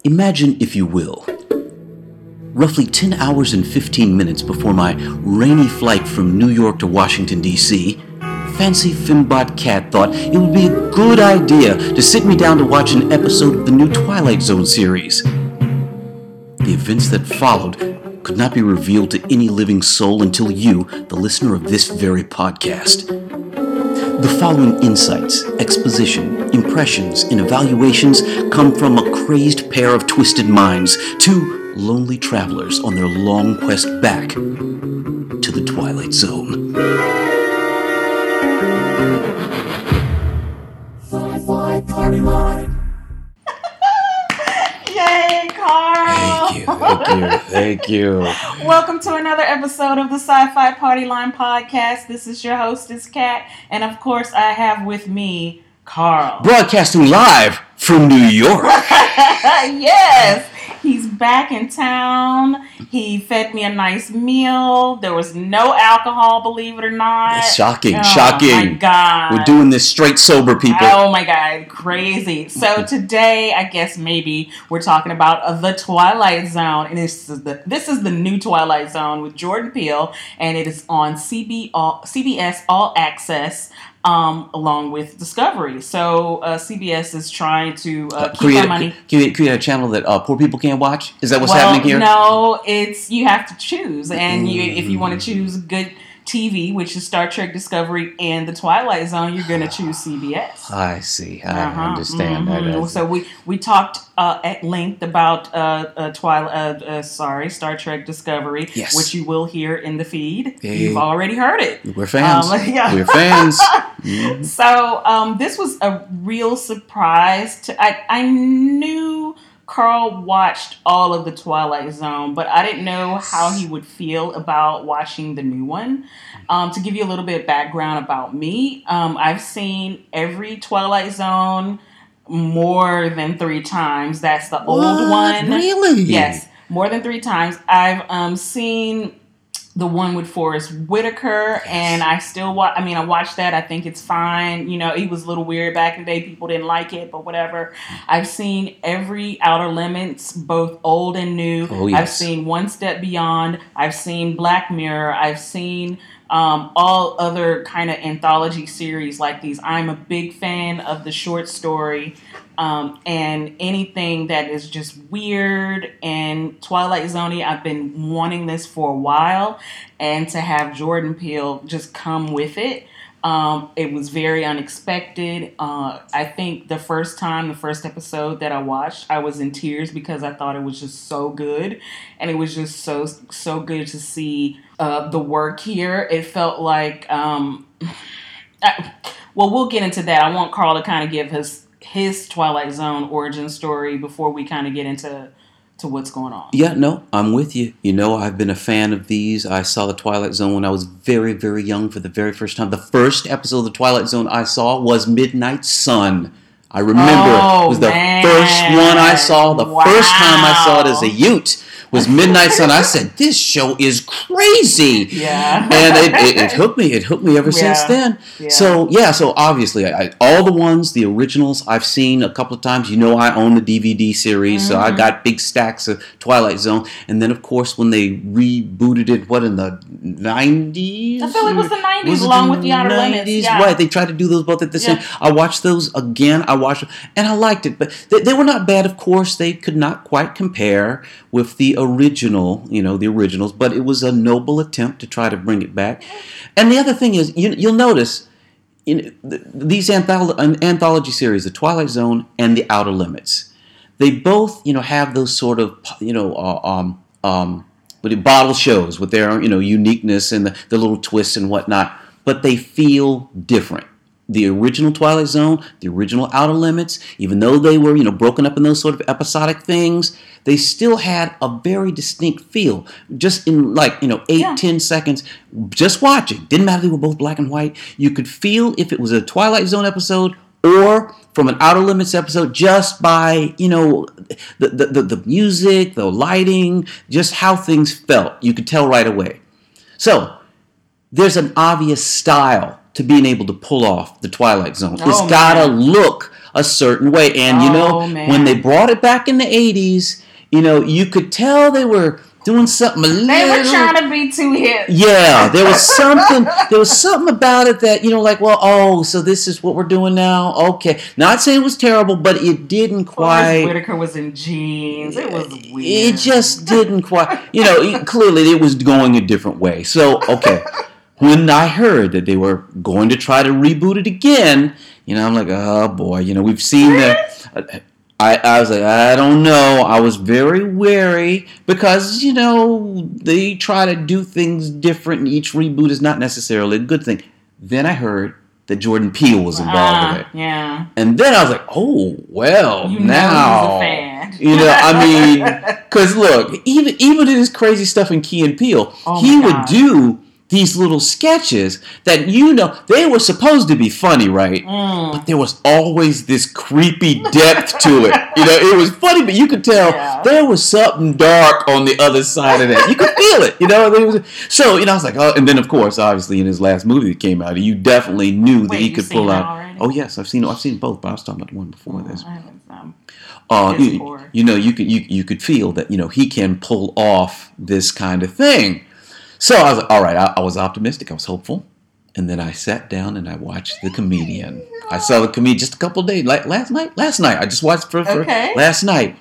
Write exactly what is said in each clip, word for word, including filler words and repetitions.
Imagine, if you will, roughly ten hours and fifteen minutes before my rainy flight from New York to Washington, D C, Fancy Fembot Cat thought it would be a good idea to sit me down to watch an episode of the new Twilight Zone series. The events that followed could not be revealed to any living soul until you, the listener of this very podcast. The following insights, exposition, impressions, and evaluations come from a crazed pair of twisted minds, two lonely travelers on their long quest back to the Twilight Zone. Sci-Fi Party Line. Yay, Carl! Thank you, thank you, thank you. Welcome to another episode of the Sci-Fi Party Line podcast. This is your hostess, Kat, and of course I have with me, Carl. Broadcasting live from New York. Yes! He's back in town. He fed me a nice meal. There was no alcohol, believe it or not. It's shocking, oh, shocking. Oh my God. We're doing this straight sober, people. Oh my God, crazy. So today, I guess maybe we're talking about uh, the Twilight Zone. And this is the this is the new Twilight Zone with Jordan Peele. And it is on C B all, C B S All Access. Um, along with Discovery. So uh, C B S is trying to uh, keep create, our money. Create, create a channel that uh, poor people can't watch? Is that what's well, happening here? No, it's you have to choose. And you, if you want to Mm. choose good T V, which is Star Trek Discovery and the Twilight Zone, you're going to choose C B S. I see. I Uh-huh. understand. Mm-hmm. I, I, so we we talked uh, at length about uh, uh, Twilight. Uh, uh, sorry, Star Trek Discovery, Yes. which you will hear in the feed. Hey. You've already heard it. We're fans. Um, yeah. We're fans. Mm. So um, this was a real surprise. To I I knew Carl watched all of the Twilight Zone, but I didn't know how he would feel about watching the new one. Um, to give you a little bit of background about me, um, I've seen every Twilight Zone more than three times. That's the old What? one. Really? Yes, more than three times. I've um, seen the one with Forrest Whitaker, and I still watch. I mean, I watched that. I think it's fine. You know, it was a little weird back in the day. People didn't like it, but whatever. I've seen every Outer Limits, both old and new. Oh, yes. I've seen One Step Beyond. I've seen Black Mirror. I've seen um, all other kind of anthology series like these. I'm a big fan of the short story. Um, and anything that is just weird and Twilight Zone. I've been wanting this for a while, and to have Jordan Peele just come with it, um, it was very unexpected. Uh, I think the first time, the first episode that I watched, I was in tears because I thought it was just so good, and it was just so so good to see uh, the work here. It felt like, um, I, well, we'll get into that. I want Carl to kind of give his. his Twilight Zone origin story before we kind of get into to what's going on. Yeah, no, I'm with you. You know, I've been a fan of these. I saw the Twilight Zone when I was very, very young for the very first time. The first episode of the Twilight Zone I saw was Midnight Sun. I remember oh, it was the man. first one I saw. The wow. first time I saw it as a youth was Midnight Sun. I said, this show is crazy. Yeah. And it, it, it hooked me. It hooked me ever Yeah. since then. Yeah. So, yeah, so obviously, I, I, all the ones, the originals, I've seen a couple of times. You know, I own the D V D series, mm-hmm. so I got big stacks of Twilight Zone. And then, of course, when they rebooted it, what, in the nineties? I feel like it was the nineties, Was it along the with the Outer Limits. Yeah. Right, they tried to do those both at the same Yeah. time. I watched those again. I watched them, and I liked it. But they, they were not bad, of course. They could not quite compare with the original, you know, the originals. But it was a noble attempt to try to bring it back. And the other thing is, you, you'll notice, you know, th- these antholo- an anthology series, The Twilight Zone and The Outer Limits, they both, you know, have those sort of, you know, uh, um, um, bottle shows with their, you know, uniqueness and the, the little twists and whatnot. But they feel different. The original Twilight Zone, the original Outer Limits, even though they were, you know, broken up in those sort of episodic things, they still had a very distinct feel. Just in like, you know, eight, yeah. ten seconds, just watching. Didn't matter if they were both black and white. You could feel if it was a Twilight Zone episode or from an Outer Limits episode just by, you know, the, the, the, the music, the lighting, just how things felt. You could tell right away. So, there's an obvious style to being able to pull off the Twilight Zone. Oh, it's got to man. look a certain way. And, you know, Oh, man. when they brought it back in the eighties, you know, you could tell they were doing something a little... They were trying to be too hip. Yeah, there was something. There was something about it that, you know, like, well, oh, so this is what we're doing now. Okay, not saying it was terrible, but it didn't Forrest quite. Whitaker was in jeans. It was weird. It just didn't quite. You know, it- clearly it was going a different way. So, okay, when I heard that they were going to try to reboot it again, you know, I'm like, oh boy, you know, we've seen the. I, I was like, I don't know. I was very wary because, you know, they try to do things different and each reboot is not necessarily a good thing. Then I heard that Jordan Peele was involved Ah, with it. yeah. And then I was like, oh, well, You know now. he's a fan. You know, I mean, because look, even even in his crazy stuff in Key and Peele, Oh he my would God. do these little sketches that, you know, they were supposed to be funny, right? Mm. But there was always this creepy depth to it. You know, it was funny, but you could tell Yeah. there was something dark on the other side of that. You could feel it, you know. There was, so, you know, I was like, oh, and then, of course, obviously, in his last movie that came out, you definitely knew that Wait, he you could seen pull it out. already? Oh, yes, I've seen I've seen both, but I was talking about the one before this. I haven't, um, Uh, Piss you, poor. you know, you could you, you could feel that, you know, he can pull off this kind of thing. So I was like, all right, I, I was optimistic, I was hopeful, and then I sat down and I watched The Comedian. I saw The Comedian just a couple of days, like last night. Last night, I just watched for, for Okay. last night,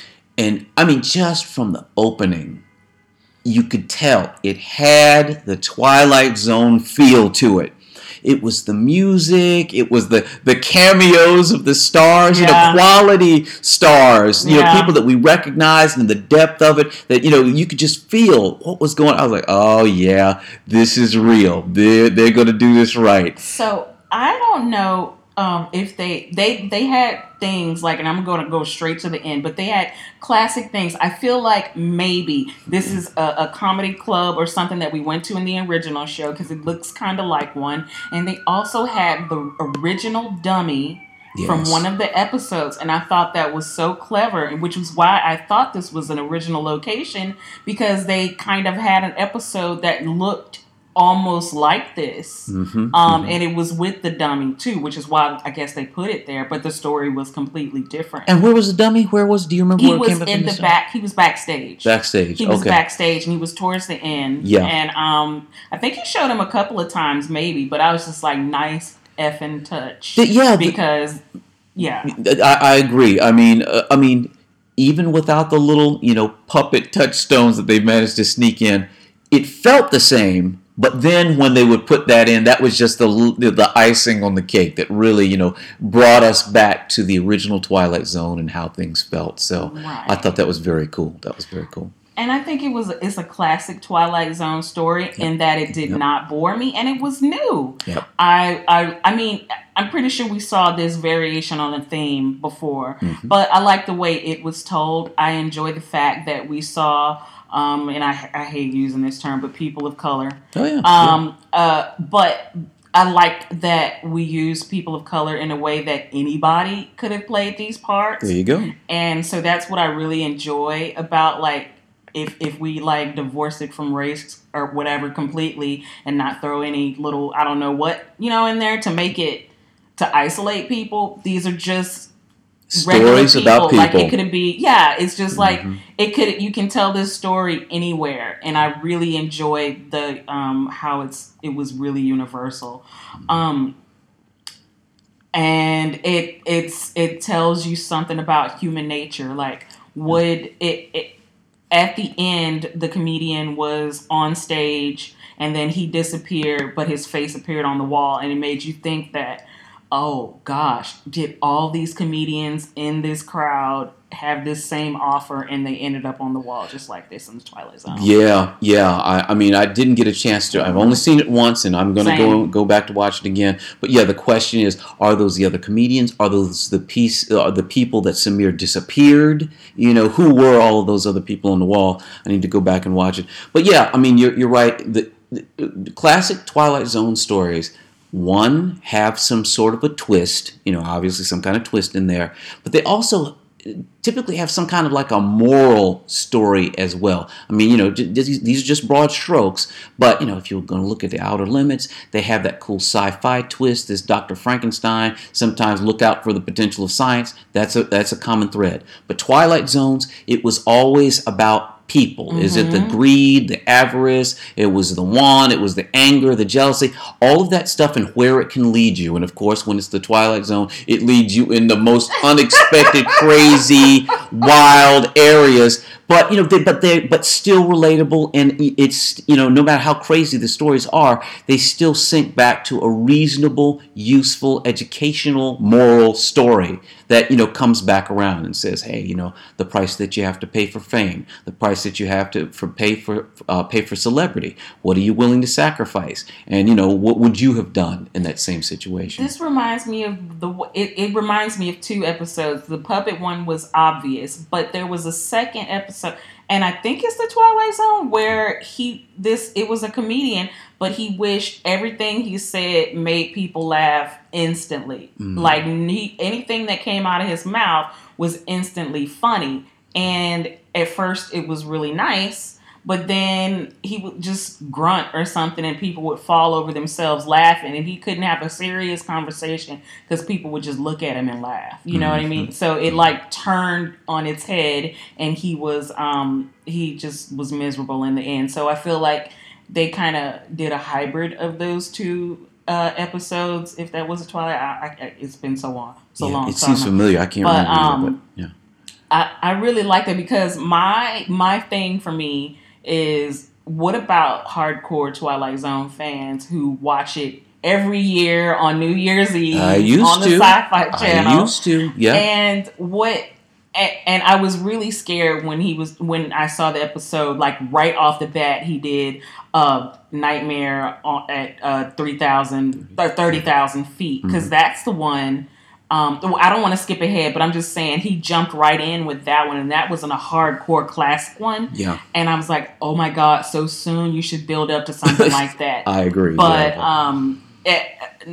and I mean, just from the opening, you could tell it had the Twilight Zone feel to it. It was the music. It was the, the cameos of the stars, you know, Yeah. quality stars, you know, Yeah. people that we recognized and the depth of it that, you know, you could just feel what was going on. I was like, oh, yeah, this is real. They're, they're going to do this right. So I don't know um, if they they they had things like, and I'm going to go straight to the end, but they had classic things. I feel like maybe this is a, a comedy club or something that we went to in the original show because it looks kind of like one, and they also had the original dummy from Yes. one of the episodes, and I thought that was so clever, which was why I thought this was an original location, because they kind of had an episode that looked almost like this. Mm-hmm, Um, and it was with the dummy too, which is why I guess they put it there, but the story was completely different. And where was the dummy? Where was? Do you remember He where it was came up in the this back. He was backstage. Backstage. He was okay. backstage, and he was towards the end. Yeah. And um, I think he showed him a couple of times, maybe, but I was just like, nice effing touch. The- yeah, the- because yeah, I, I agree. I mean, uh, I mean, even without the little, you know, puppet touchstones that they managed to sneak in, it felt the same. But then when they would put that in, that was just the the icing on the cake that really, you know, brought us back to the original Twilight Zone and how things felt. So Right. I thought that was very cool. That was very cool. and I think it was it's a classic Twilight Zone story in that it did Yep. not bore me, and it was new. Yep. I, I I mean, I'm pretty sure we saw this variation on a theme before, Mm-hmm. but I like the way it was told. I enjoy the fact that we saw, um, and I, I hate using this term, but people of color. Oh yeah. Um, uh, but I liked that we used people of color in a way that anybody could have played these parts. There you go. And so that's what I really enjoy about, like, if if we like divorce it from race or whatever completely and not throw any little, I don't know what, you know, in there to make it, to isolate people. These are just regular Stories about people. Like, it could be, yeah, it's just like, Mhm. it could, you can tell this story anywhere. And I really enjoyed the, um, how it's, it was really universal. Um, and it, it's, it tells you something about human nature. Like, would it, it at the end, the comedian was on stage and then he disappeared, but his face appeared on the wall, and it made you think that, oh gosh, did all these comedians in this crowd have this same offer and they ended up on the wall just like this in the Twilight Zone? Yeah, yeah. I, I mean, I didn't get a chance to. I've only seen it once, and I'm going to go Same. go back to watch it again. But yeah, the question is: are those the other comedians? Are those the piece? Are the people that Samir disappeared? You know, who were all of those other people on the wall? I need to go back and watch it. But yeah, I mean, you're you're right. The, the, the classic Twilight Zone stories. One, have some sort of a twist. You know, obviously some kind of twist in there, but they also typically have some kind of like a moral story as well. I mean, you know, these are just broad strokes, but, you know, if you're going to look at The Outer Limits, they have that cool sci-fi twist, this Doctor Frankenstein, sometimes look out for the potential of science. That's a, that's a common thread. But Twilight Zones, it was always about people. Mm-hmm. Is it the greed, the avarice? It was the want, it was the anger, the jealousy, all of that stuff and where it can lead you. And of course, when it's the Twilight Zone, it leads you in the most unexpected, crazy, wild areas. But you know, they, but they, but still relatable, and it's, you know, no matter how crazy the stories are, they still sink back to a reasonable, useful, educational, moral story that, you know, comes back around and says, hey, you know, the price that you have to pay for fame, the price that you have to for pay for uh, pay for celebrity. What are you willing to sacrifice? And you know, what would you have done in that same situation? This reminds me of the. It, it reminds me of two episodes. The puppet one was obvious, but there was a second episode. And I think it's the Twilight Zone where he this it was a comedian, but he wished everything he said made people laugh instantly. Mm-hmm. Like he, anything that came out of his mouth was instantly funny. And at first it was really nice, but then he would just grunt or something and people would fall over themselves laughing, and he couldn't have a serious conversation because people would just look at him and laugh. You know mm-hmm. what I mean? So it like turned on its head, and he was um he just was miserable in the end. So I feel like they kind of did a hybrid of those two uh, episodes. If that was a Twilight, I, I, it's been so long, so yeah, long. It seems familiar. I can't but, remember, um, it, but yeah. I, I really like that because my my thing for me is, what about hardcore Twilight Zone fans who watch it every year on New Year's Eve I used on the to. Sci-Fi Channel? I used to, yeah. And what? And, and I was really scared when he was when I saw the episode. Like right off the bat, he did uh, Nightmare on, at uh, three thousand or thirty thousand feet, because mm-hmm. that's the one. Um, I don't want to skip ahead, but I'm just saying he jumped right in with that one, and that wasn't a hardcore classic one. Yeah. And I was like, oh my God, so soon you should build up to something like that. I agree. But yeah. um, it,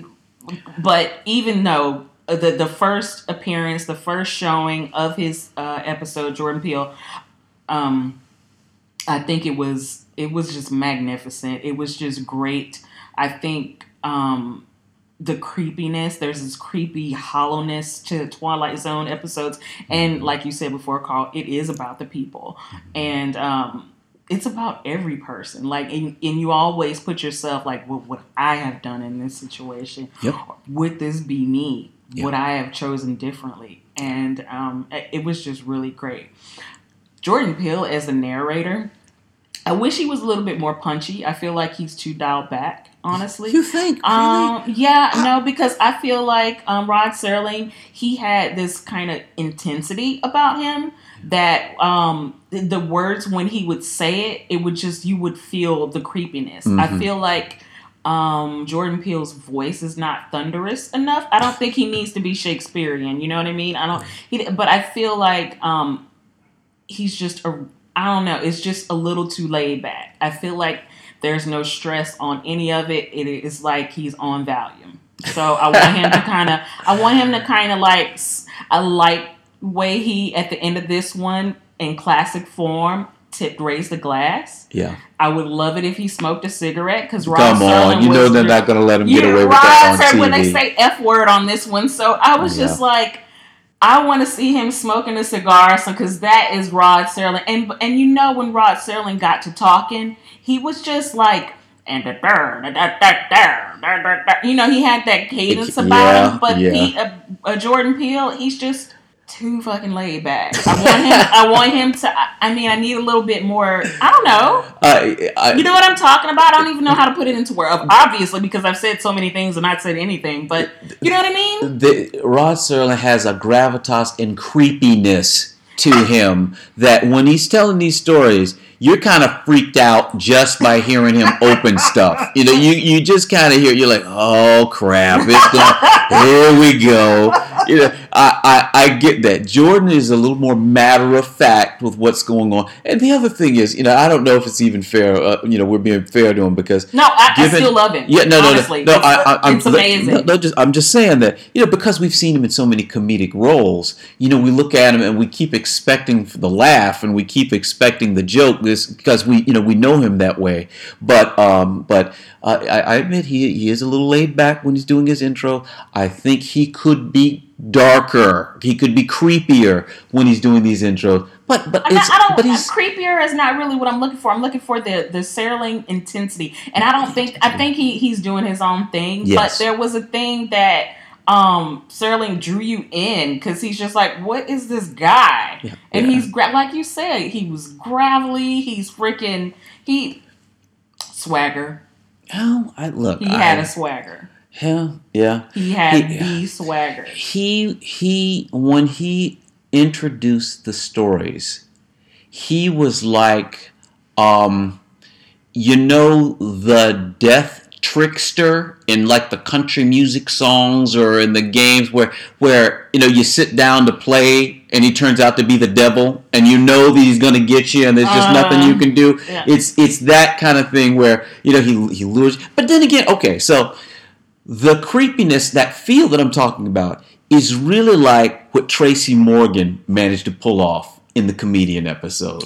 but even though the the first appearance, the first showing of his uh, episode, Jordan Peele, um, I think it was it was just magnificent. It was just great. I think. Um, The creepiness, there's this creepy hollowness to Twilight Zone episodes, and like you said before, Carl, it is about the people, and um, it's about every person. Like, and, and you always put yourself like, what would I have done in this situation? Yep. Would this be me? Yep. Would I have chosen differently? And um, it was just really great. Jordan Peele as the narrator, I wish he was a little bit more punchy. I feel like he's too dialed back, honestly. You think? Really? Um, yeah, no, because I feel like um, Rod Serling, he had this kind of intensity about him that um, the, the words, when he would say it, it would just, you would feel the creepiness. Mm-hmm. I feel like um, Jordan Peele's voice is not thunderous enough. I don't think he needs to be Shakespearean, you know what I mean? I don't, he, but I feel like um, he's just a, I don't know. It's just a little too laid back. I feel like there's no stress on any of it. It is like he's on Valium. So I want him to kind of, I want him to kind of like, I like way he, at the end of this one, in classic form, tipped, raised the glass. Yeah. I would love it if he smoked a cigarette, because Rod Come Serling on, you know they're not going to let him get away with that on T V. When they say F word on this one. So I was yeah. just like, I want to see him smoking a cigar, so because that is Rod Serling, and and you know when Rod Serling got to talking, he was just like, and the burn, you know, he had that cadence about yeah, him. But yeah. he, uh, uh, Jordan Peele, he's just too fucking laid back. I want him. I want him to. I mean, I need a little bit more. I don't know. Uh, I, you know what I'm talking about? I don't even know how to put it into words. Obviously, because I've said so many things and not said anything. But you know what I mean? The, Rod Serling has a gravitas and creepiness to him that when he's telling these stories, you're kind of freaked out just by hearing him open stuff. You know, you, you just kind of hear, you're like, oh crap, it's going, here we go. You know, I, I, I get that. Jordan is a little more matter of fact with what's going on. And the other thing is, you know, I don't know if it's even fair. Uh, you know, we're being fair to him because no, I, given, I still love him. Yeah, no, no, honestly. no, no. It's, I, I, I'm, it's amazing. No, no, just, I'm just saying that, you know, because we've seen him in so many comedic roles. You know, we look at him and we keep expecting the laugh and we keep expecting the joke. This because we, you know, we know him that way. But, um, but. Uh, I, I admit he he is a little laid back when he's doing his intro. I think he could be darker. He could be creepier when he's doing these intros. But but I, it's, I don't. but he's Creepier is not really what I'm looking for. I'm looking for the the Serling intensity, and I don't think I think he he's doing his own thing. Yes. But there was a thing that um Serling drew you in because he's just like, what is this guy? Yeah, and yeah. he's gra- like you said, he was gravelly. He's freaking he swagger. Hell, I look. He I, had a swagger. Hell, yeah. He had He- the swagger. He he when he introduced the stories, he was like, um, you know, the death trickster in like the country music songs or in the games where where you know you sit down to play and he turns out to be the devil and you know that he's gonna get you and there's just Uh, nothing you can do. yeah. It's it's that kind of thing where you know he he lures. But then again, okay, so the creepiness, that feel that I'm talking about, is really like what Tracy Morgan managed to pull off in the Comedian episode.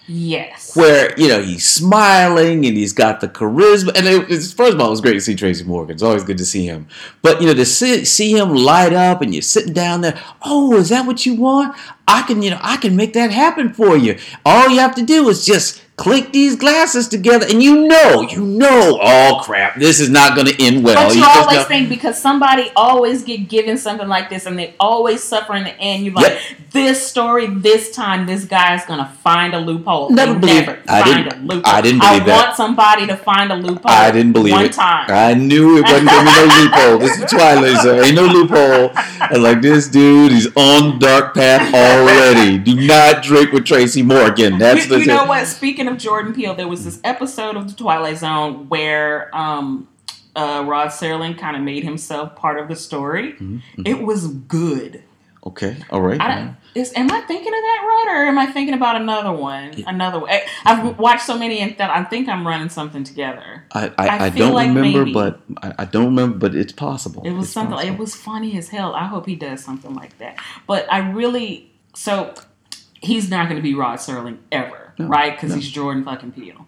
Yes. Where, you know, he's smiling and he's got the charisma. And it, it's, first of all, it was great to see Tracy Morgan. It's always good to see him. But, you know, to see, see him light up and you're sitting down there, oh, is that what you want? I can, you know, I can make that happen for you. All you have to do is just clink these glasses together and you know, you know, oh crap, this is not going to end well. But you, You just always know- think because somebody always get given something like this and they always suffer in the end. You're like, Yep. this story, this time, this guy's gonna find a loophole. Never They believe- never I find didn't- a loophole. I didn't believe I that. want somebody to find a loophole. I didn't believe one it. time. I knew it wasn't gonna be no loophole. This is Twilight Zone. Ain't no loophole. I was like, this dude, he's on dark path already. Do not drink with Tracy Morgan. That's you, the you know what? Speaking of Jordan Peele, there was this episode of The Twilight Zone where um, uh, Rod Serling kind of made himself part of the story. Mm-hmm. It was good. Okay, all right. I don't, is am I thinking of that right, or am I thinking about another one? Another one. I- I've watched so many and that I think I'm running something together. I, I, I I, feel don't like remember, maybe. but I, I don't remember, but it's possible. It was It's something. possible. It was funny as hell. I hope he does something like that. But I really so he's not going to be Rod Serling ever, No, right? Because no. he's Jordan fucking Peele.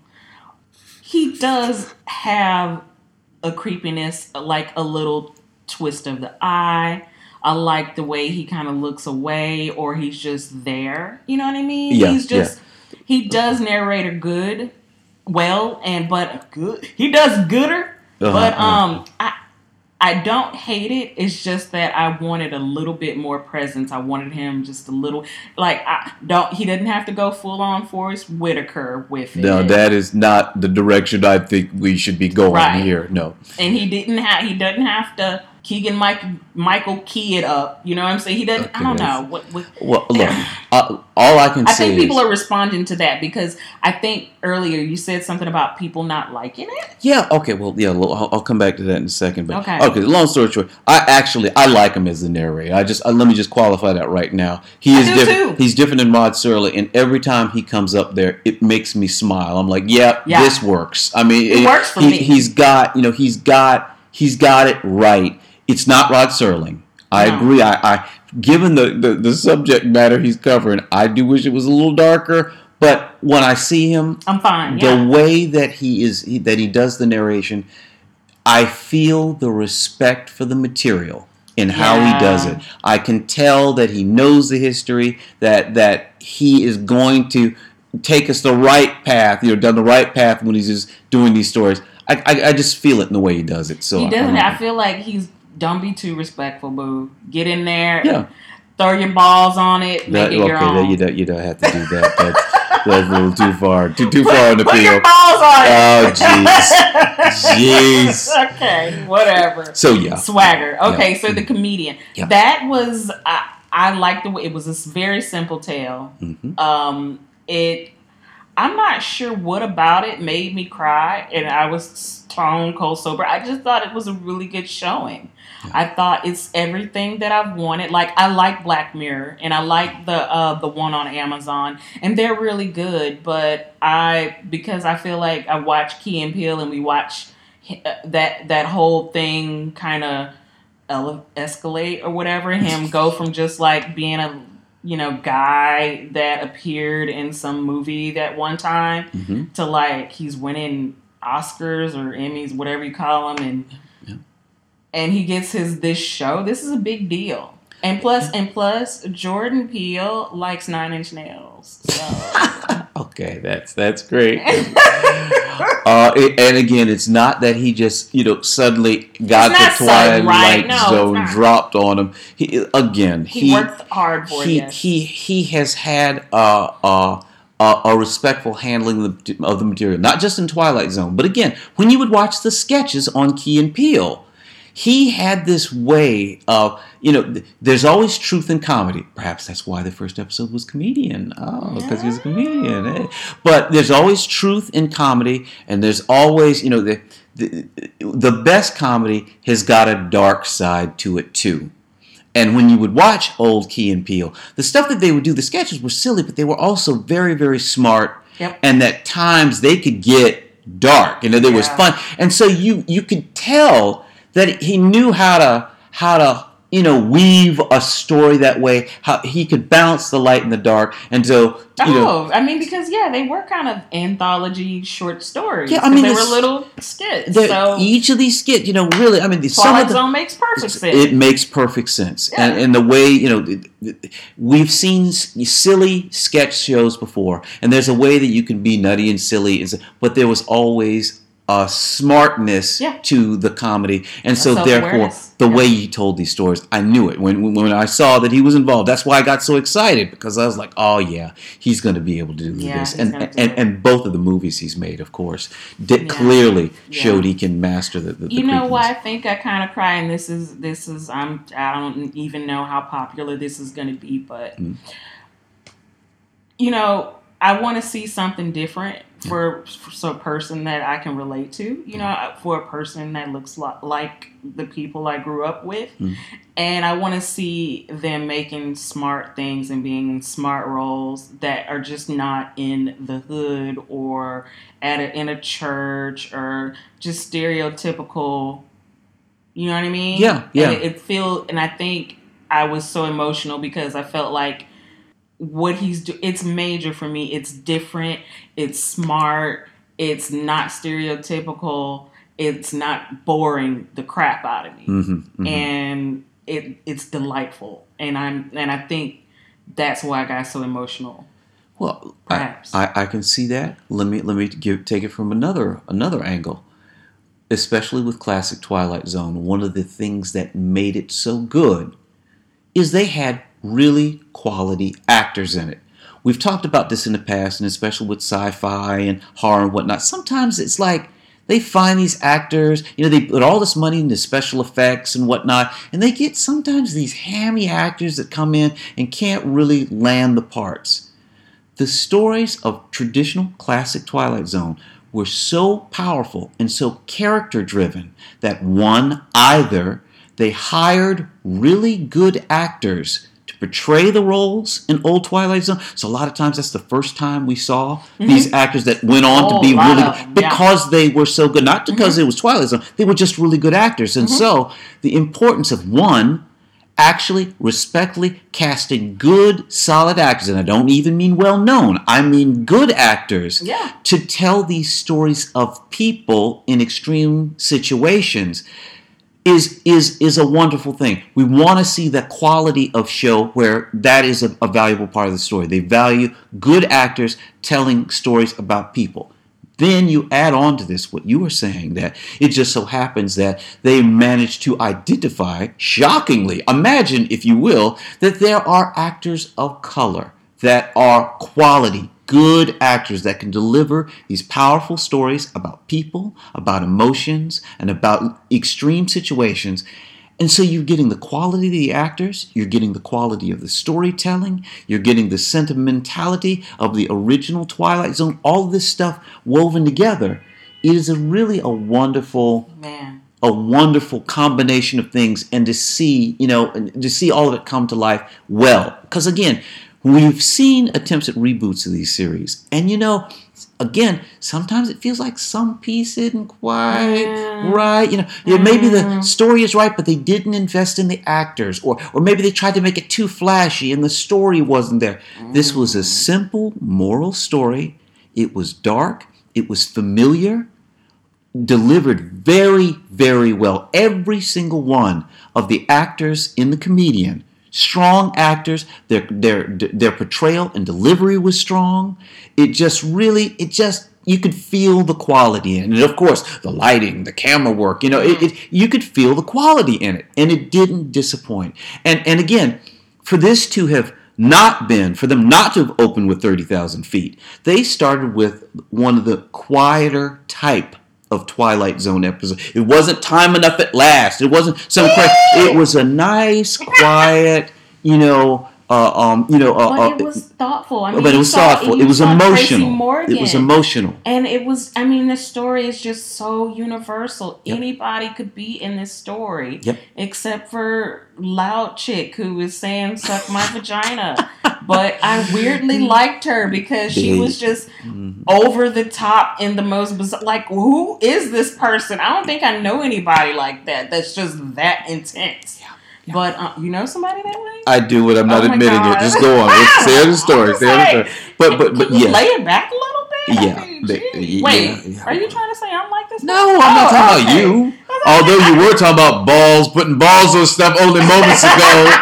He does have a creepiness, like a little twist of the eye. I like the way he kind of looks away, or he's just there. You know what I mean? Yeah, he's just he does narrator good, well, and but good. He does gooder, Uh-huh, but uh-huh. um, I I don't hate it. It's just that I wanted a little bit more presence. I wanted him just a little like I don't. He didn't have to go full on Forrest Whitaker with it. No, that is not the direction I think we should be going Right. here. No. and he didn't have. He doesn't have to. Keegan Mike, Michael key it up. You know what I'm saying? He doesn't. I Okay, don't that's- know what. what Well, look, uh, all I can I say think people is, are responding to that because I think earlier you said something about people not liking it. yeah, okay, well, yeah, well, I'll, I'll come back to that in a second. But Okay. okay, long story short, I actually I like him as the narrator. I just uh, let me just qualify that right now. He I is do different. too. He's different than Rod Serling, and every time he comes up there, it makes me smile. I'm like, yeah, Yeah. this works. I mean, It works for he, me. He's got, you know, he's got he's got it right. It's not Rod Serling. I No. agree. I, I given the, the the subject matter he's covering, I do wish it was a little darker. But when I see him, I'm fine. the Yeah. way that he is he, that he does the narration, I feel the respect for the material in how Yeah. he does it. I can tell that he knows the history, that that he is going to take us the right path, you know, down the right path when he's just doing these stories. I I, I just feel it in the way he does it. So He I- doesn't. I, I feel like he's don't be too respectful, boo. Get in there. Yeah. Throw your balls on it. Make that, it your okay, own. that, you don't you don't have to do that. That's, that's a little too far, too too far on the Put your field. balls on it. Oh, jeez. Jeez. Okay, whatever. So yeah. Swagger. Okay, Yeah. so the comedian. Yeah. That was I. I liked the way it was a very simple tale. Mhm. Um, it. I'm not sure what about it made me cry, and I was stone cold sober. I just thought it was a really good showing. Yeah. I thought it's everything that I've wanted. Like, I like Black Mirror, and I like the uh, the one on Amazon, and they're really good. But I, because I feel like I watch Key and Peele, and we watch that that whole thing kind of ele- escalate or whatever. Him go from just like being a you know, guy that appeared in some movie that one time Mm-hmm. to like he's winning Oscars or Emmys, whatever you call them, and Yeah. and he gets his this show. This is a big deal. And plus, Yeah. and plus, Jordan Peele likes Nine Inch Nails. So Okay, that's that's great. uh, it- and again, it's not that he just you know suddenly got It's not the sudden, Twilight right? No, it's Zone not. dropped on him. He again he, he worked hard for he, it. Yes. he he has had uh, uh, a, a respectful handling of the, of the material, not just in Twilight Zone, but again, when you would watch the sketches on Key and Peele, he had this way of, you know, th- there's always truth in comedy. Perhaps that's why the first episode was comedian. Oh, because he was a comedian. eh? But there's always truth in comedy, and there's always, you know, the, the the best comedy has got a dark side to it too. And when you would watch old Key and Peele, the stuff that they would do, the sketches were silly, but they were also very, very smart. Yep. And at times they could get dark. You know, there was Yeah. fun. And so you you could tell that he knew how to how to you know weave a story that way. How he could balance the light and the dark. And so you Oh, know, I mean, because yeah, they were kind of anthology short stories. Yeah, I 'cause mean, they this- were little skits. the- So each of these skits, you know, really, I mean, the, some Twilight of the, Zone makes perfect sense. It makes perfect sense, Yeah. and, and the way you know th- th- we've seen s- silly sketch shows before, and there's a way that you can be nutty and silly, is- but there was always a smartness Yeah. to the comedy, and A so therefore self-awareness. the Yeah. way he told these stories, I knew it when when when I saw that he was involved. That's why I got so excited, because I was like, oh yeah, he's going to be able to do Yeah, this, he's and gonna do and, it. and both of the movies he's made, of course, did Yeah. clearly Yeah. showed he can master the. the, the You know creepiness. why I think I kind of cry, and this is this is I'm I don't even know how popular this is going to be, but Mm. you know, I want to see something different for, for a person that I can relate to. You know, for a person that looks li- like the people I grew up with, Mm. and I want to see them making smart things and being in smart roles that are just not in the hood or at a, in a church or just stereotypical. You know what I mean? Yeah, yeah. And it, it feel, and I think I was so emotional because I felt like what he's do. It's major for me. It's different. It's smart. It's not stereotypical. It's not boring the crap out of me. Mm-hmm, mm-hmm. And it it's delightful. And I'm and I think that's why I got so emotional. Well, I, Perhaps. I, I can see that. Let me let me give, take it from another another angle. Especially with classic Twilight Zone, one of the things that made it so good is they had really quality actors in it. We've talked about this in the past, and especially with sci-fi and horror and whatnot. Sometimes it's like they find these actors, you know, they put all this money into special effects and whatnot, and they get sometimes these hammy actors that come in and can't really land the parts. The stories of traditional classic Twilight Zone were so powerful and so character-driven that one, either they hired really good actors to portray the roles in old Twilight Zone. So a lot of times that's the first time we saw mm-hmm. these actors that went on Oh, to be a lot really of good them, because yeah. they were so good. Not because Mm-hmm. it was Twilight Zone. They were just really good actors. And Mm-hmm. so the importance of one, actually respectfully casting good, solid actors, and I don't even mean well-known, I mean good actors, Yeah. to tell these stories of people in extreme situations is is is a wonderful thing. We want to see the quality of show where that is a, a valuable part of the story. They value good actors telling stories about people. Then you add on to this what you were saying, that it just so happens that they managed to identify, shockingly, imagine if you will, that there are actors of color that are quality, good actors that can deliver these powerful stories about people, about emotions, and about extreme situations. And so you're getting the quality of the actors, you're getting the quality of the storytelling, you're getting the sentimentality of the original Twilight Zone, all of this stuff woven together. It is a really a wonderful, Man. a wonderful combination of things, and to see, you know, to see all of it come to life well. Because again, we've seen attempts at reboots of these series, and you know, again, sometimes it feels like some piece isn't quite Mm. right. You know, yeah, maybe the story is right, but they didn't invest in the actors, or or maybe they tried to make it too flashy and the story wasn't there. This was a simple moral story. It was dark. It was familiar. Delivered very, very well. Every single one of the actors in The Comedian, strong actors. Their their their portrayal and delivery was strong. It just really, it just, you could feel the quality in it. And of course, the lighting, the camera work, you know, it, it you could feel the quality in it, and it didn't disappoint. And and again, for this to have not been, for them not to have opened with thirty thousand feet, they started with one of the quieter type of Twilight Zone episode. It wasn't Time Enough at Last. It wasn't some crazy. It was a nice, quiet, you know, uh, um, you know, uh, But it uh, was thoughtful. I mean, but it you was saw- thoughtful. you It was saw Tracy emotional. Morgan. It was emotional. And it was, I mean, the story is just so universal. Yep. Anybody could be in this story. Yep. Except for Loud Chick who is saying, suck my vagina. But I weirdly liked her because she Yeah. was just Mhm. over the top in the most bizarre. Like, who is this person? I don't think I know anybody like that. That's just that intense. Yeah. But uh, you know somebody that way? I do, but I'm not Oh my admitting God. it. Just go on. Let's say the story. I'm Say the just story. But but but Can you yeah. lay it back a little bit? I Yeah, mean, they- gee. yeah, Wait, yeah. are you trying to say I'm like this? No, I'm not Oh, talking okay. about you. Although you were talking about balls, putting balls on stuff only moments ago.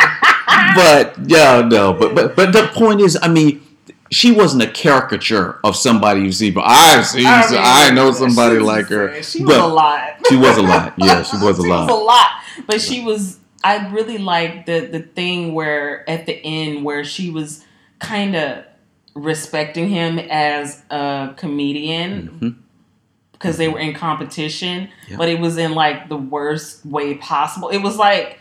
But yeah, no. But but but the point is, I mean, she wasn't a caricature of somebody you see. But I see, I, I, mean, know somebody she was- like her. She was But a lot. She was a lot. Yeah, she was a She lot. was a lot. But she was. I really liked the the thing where at the end where she was kind of respecting him as a comedian. Mhm. Because they were in competition, Yeah. but it was in like the worst way possible. It was like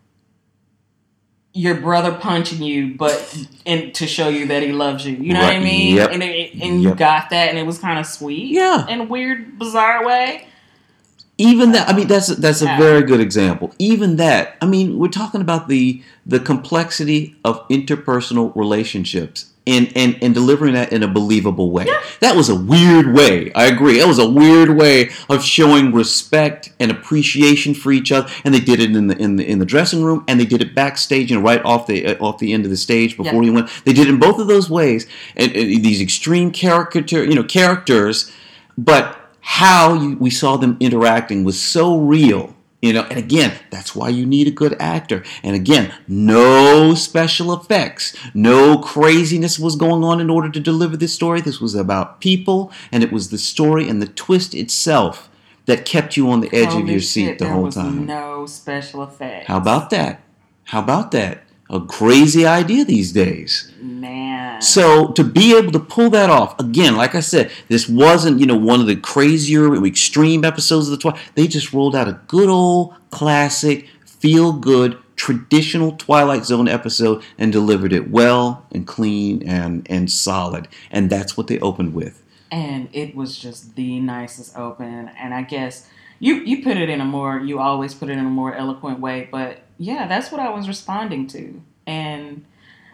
your brother punching you, but and to show you that he loves you. You know what I Right. mean? Yep. And it, and you Yep. got that, and it was kind of sweet. Yeah. in a weird, bizarre way. Even that, I mean, that's that's a Yeah. very good example. Even that, I mean, we're talking about the the complexity of interpersonal relationships and and, and delivering that in a believable way. Yeah. That was a weird way. I agree. It was a weird way of showing respect and appreciation for each other. And they did it in the in the in the dressing room, and they did it backstage, and right off the uh, off the end of the stage before Yeah. he went. They did it in both of those ways, and, and these extreme caricature, you know, characters, but how you, we saw them interacting was so real, you know. And again, that's why you need a good actor. And again, no special effects, no craziness was going on in order to deliver this story. This was about people, and it was the story and the twist itself that kept you on the edge Holy of your seat shit, the there whole was time. No special effects. How about that? How about that? A crazy idea these days. Man. So to be able to pull that off, again, like I said, this wasn't, you know, one of the crazier, extreme episodes of the Twilight. They just rolled out a good old classic, feel-good, traditional Twilight Zone episode and delivered it well and clean and and solid. And that's what they opened with. And it was just the nicest open. And I guess you you put it in a more, you always put it in a more eloquent way. But yeah, that's what I was responding to. And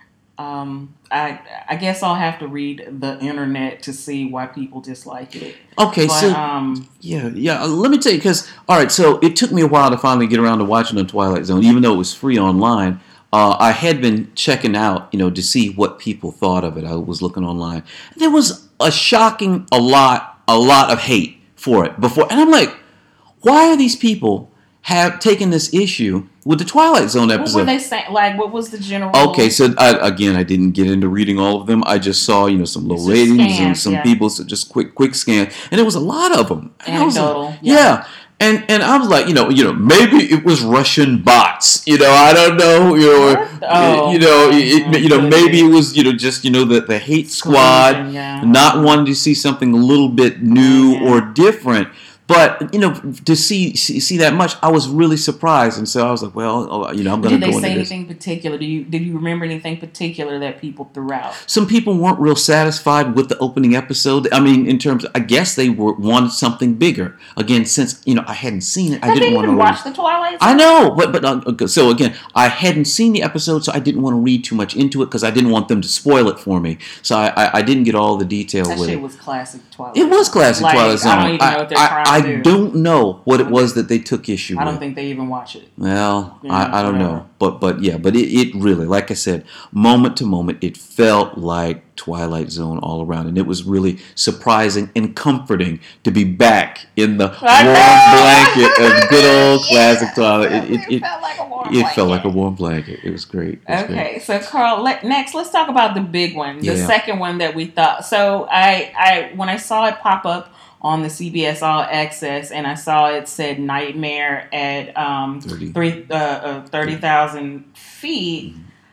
um, I I guess I'll have to read the internet to see why people dislike it. Okay, But so um, yeah, yeah. uh, Let me tell you, because all right, so it took me a while to finally get around to watching the Twilight Zone, even though it was free online. Uh, I had been checking out, you know, to see what people thought of it. I was looking online. There was a shocking, a lot, a lot of hate for it before, and I'm like, why are these people have taken this issue with the Twilight Zone what episode? were they saying? Like, what was the general? Okay, so I, again, I didn't get into reading all of them. I just saw, you know, some low Just ratings and scans, some yeah. people, so just quick, quick scan, and there was a lot of them. And I was like, Anecdotal, yeah. yeah. and and I was like, you know, you know, maybe it was Russian bots. You know, I don't know. You know, What? Oh, you know, it, oh, you know, good. maybe it was, you know, just you know the the hate squad, Yeah. not wanting to see something a little bit new Yeah. or different. But you know, to see, see see that much, I was really surprised, and so I was like, well, oh, you know, I'm going to go into this. Did they say anything particular? Do you did you remember anything particular that people threw out? Some people weren't real satisfied with the opening episode. I mean, in terms, of, I guess they were wanted something bigger. Again, since you know I hadn't seen it, I Have didn't they want even to watch the Twilight Zone? I know, but but uh, so again, I hadn't seen the episode, so I didn't want to read too much into it because I didn't want them to spoil it for me. So I I, I didn't get all the detail That with shit it. was classic Twilight. It was classic like, Twilight Zone. I don't even know what they're I, trying I, to I do. don't know what it was that they took issue with. I don't think they even watch it. Well, Yeah, I, I don't whatever. know. But but yeah, but it, it really, like I said, moment to moment, it felt like Twilight Zone all around. And it was really surprising and comforting to be back in the I warm know. blanket of good old classic Twilight. It, it, it, felt like a warm it felt like a blanket. warm blanket. It was great. It was great. Okay, so Carl, let, next let's talk about the big one, the Yeah. second one that we thought. So I, I when I saw it pop up on the C B S All Access, and I saw it said Nightmare at um, thirty. three uh, uh, thirty thousand feet.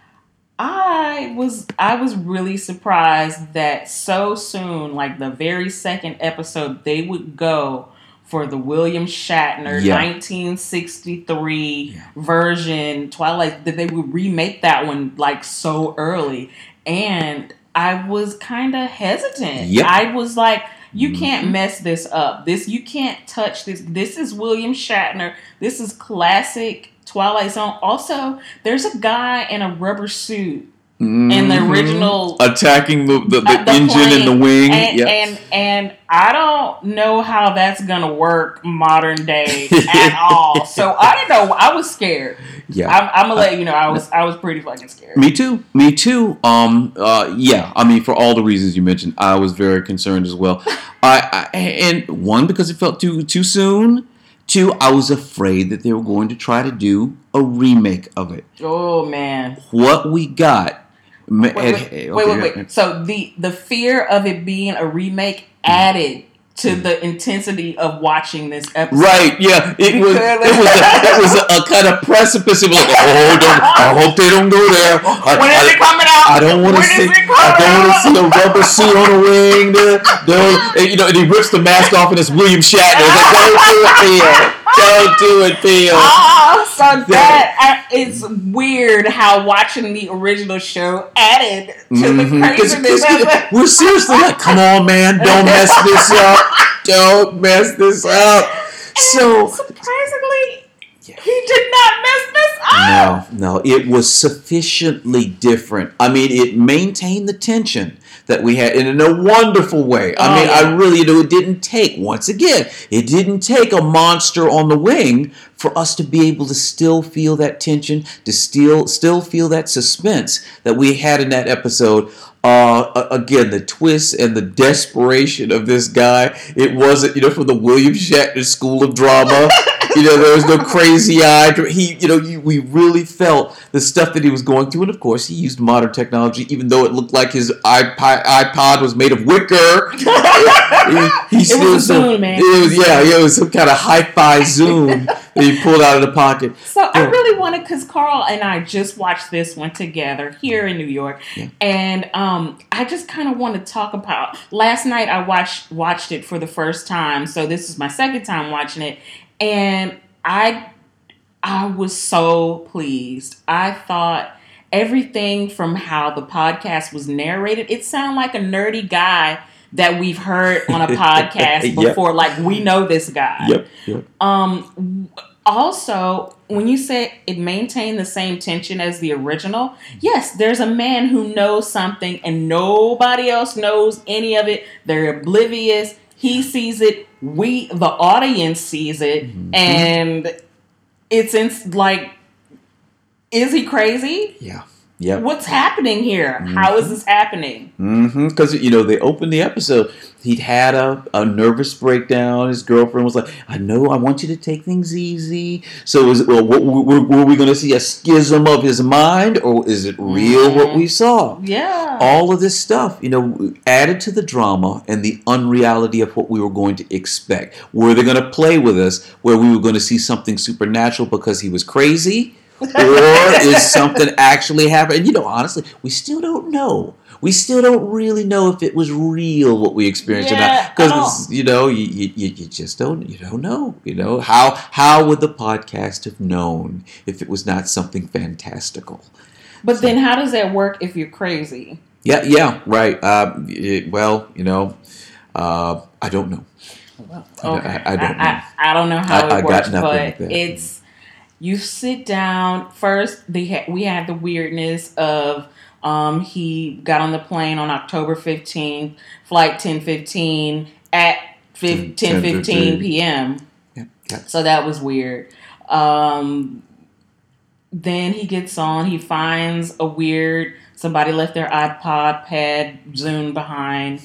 I was I was really surprised that so soon, like the very second episode, they would go for the William Shatner Yeah. nineteen sixty-three Yeah. version Twilight, that they would remake that one like so early. And I was kind of hesitant. Yep. I was like, you Mhm. can't mess this up. This you can't touch this. This is William Shatner. This is classic Twilight Zone. Also, there's a guy in a rubber suit in the Mhm. original attacking the, the, the, uh, the engine and the plane, wing. and, Yep. and and I don't know how that's gonna work modern day at all. So I don't know. I was scared. yeah. I'm, I'm gonna let you know. I was I was pretty fucking scared. Me too. Me too. Um. Uh. Yeah. I mean, for all the reasons you mentioned, I was very concerned as well. I, I and one because it felt too too soon. Two, I was afraid that they were going to try to do a remake of it. Oh man. What we got. ma- Wait, wait, had- wait, okay, wait, wait. So the the fear of it being a remake added to the intensity of watching this episode. Right, yeah, it was. Because- It was. A, it was a, a kind of precipice. It was like, oh, don't, I hope they don't go there. I, When is I- it coming out? I don't want to When is see. it I coming don't want to out? see a rubber suit on the wing. The, the, and, you know, and he rips the mask off, and it's William Shatner. It's like, don't do it, Theo. Don't do it, Theo. Oh, so that I, it's weird how watching the original show added to Mhm. the 'Cause- craziness 'cause of it. we're seriously like, come on, man, don't mess this up. Don't mess this up. So. Surprisingly, he did not mess this up. No, no, it was sufficiently different. I mean, it maintained the tension that we had and in a wonderful way. I Oh, mean, yeah. I really, you know, it didn't take, once again, it didn't take a monster on the wing for us to be able to still feel that tension, to still, still feel that suspense that we had in that episode. Uh, a- again, the twist and the desperation of this guy. It wasn't, you know, from the William Shatner School of Drama. You know, there was no crazy eye. He, you know, you, we really felt the stuff that he was going through, and of course, he used modern technology, even though it looked like his iPod, iPod was made of wicker. he, he It still was a some- Zune, man. It was, yeah, yeah, it was some kind of hi-fi Zune that he pulled out of the pocket. So I Yeah. really wanted, because Carl and I just watched this one together here in New York, Yeah. and um, I just kind of want to talk about. Last night I watched watched it for the first time, so this is my second time watching it, and I I was so pleased. I thought everything from how the podcast was narrated, it sounded like a nerdy guy that we've heard on a podcast Yep. before. Like, we know this guy. Yep, yep. Um. Also, when you say it maintained the same tension as the original, yes, there's a man who knows something and nobody else knows any of it. They're oblivious. He sees it. We, the audience, sees it, Mhm. and it's in, like, is he crazy? Yeah, yep. What's happening here? How is this happening? Mm-hmm. Because, you know, they opened the episode. He'd had a, a nervous breakdown. His girlfriend was like, I know, I want you to take things easy. So is it, well, what, were, were we going to see a schism of his mind, or is it real what we saw? Yeah. All of this stuff, you know, added to the drama and the unreality of what we were going to expect. Were they going to play with us where we were going to see something supernatural because he was crazy? Or is something actually happening? And, you know, honestly, we still don't know. we still don't really know if it was real what we experienced or Yeah, not, I because you know, you, you you just don't you don't know. You know how how would the podcast have known if it was not something fantastical? But then, how does that work if you're crazy? Yeah, yeah, right. Uh, it, well, you know, uh, I don't know. Okay, I, I don't know. I, I, I don't know how I- it I got works, nothing but with that. it's you sit down first. They ha- we had the weirdness of um, he got on the plane on October fifteenth, flight ten fifteen at ten fifteen p.m. Yeah, yeah. So that was weird. Um, then he gets on. He finds a weird somebody left their iPod pad Zune behind.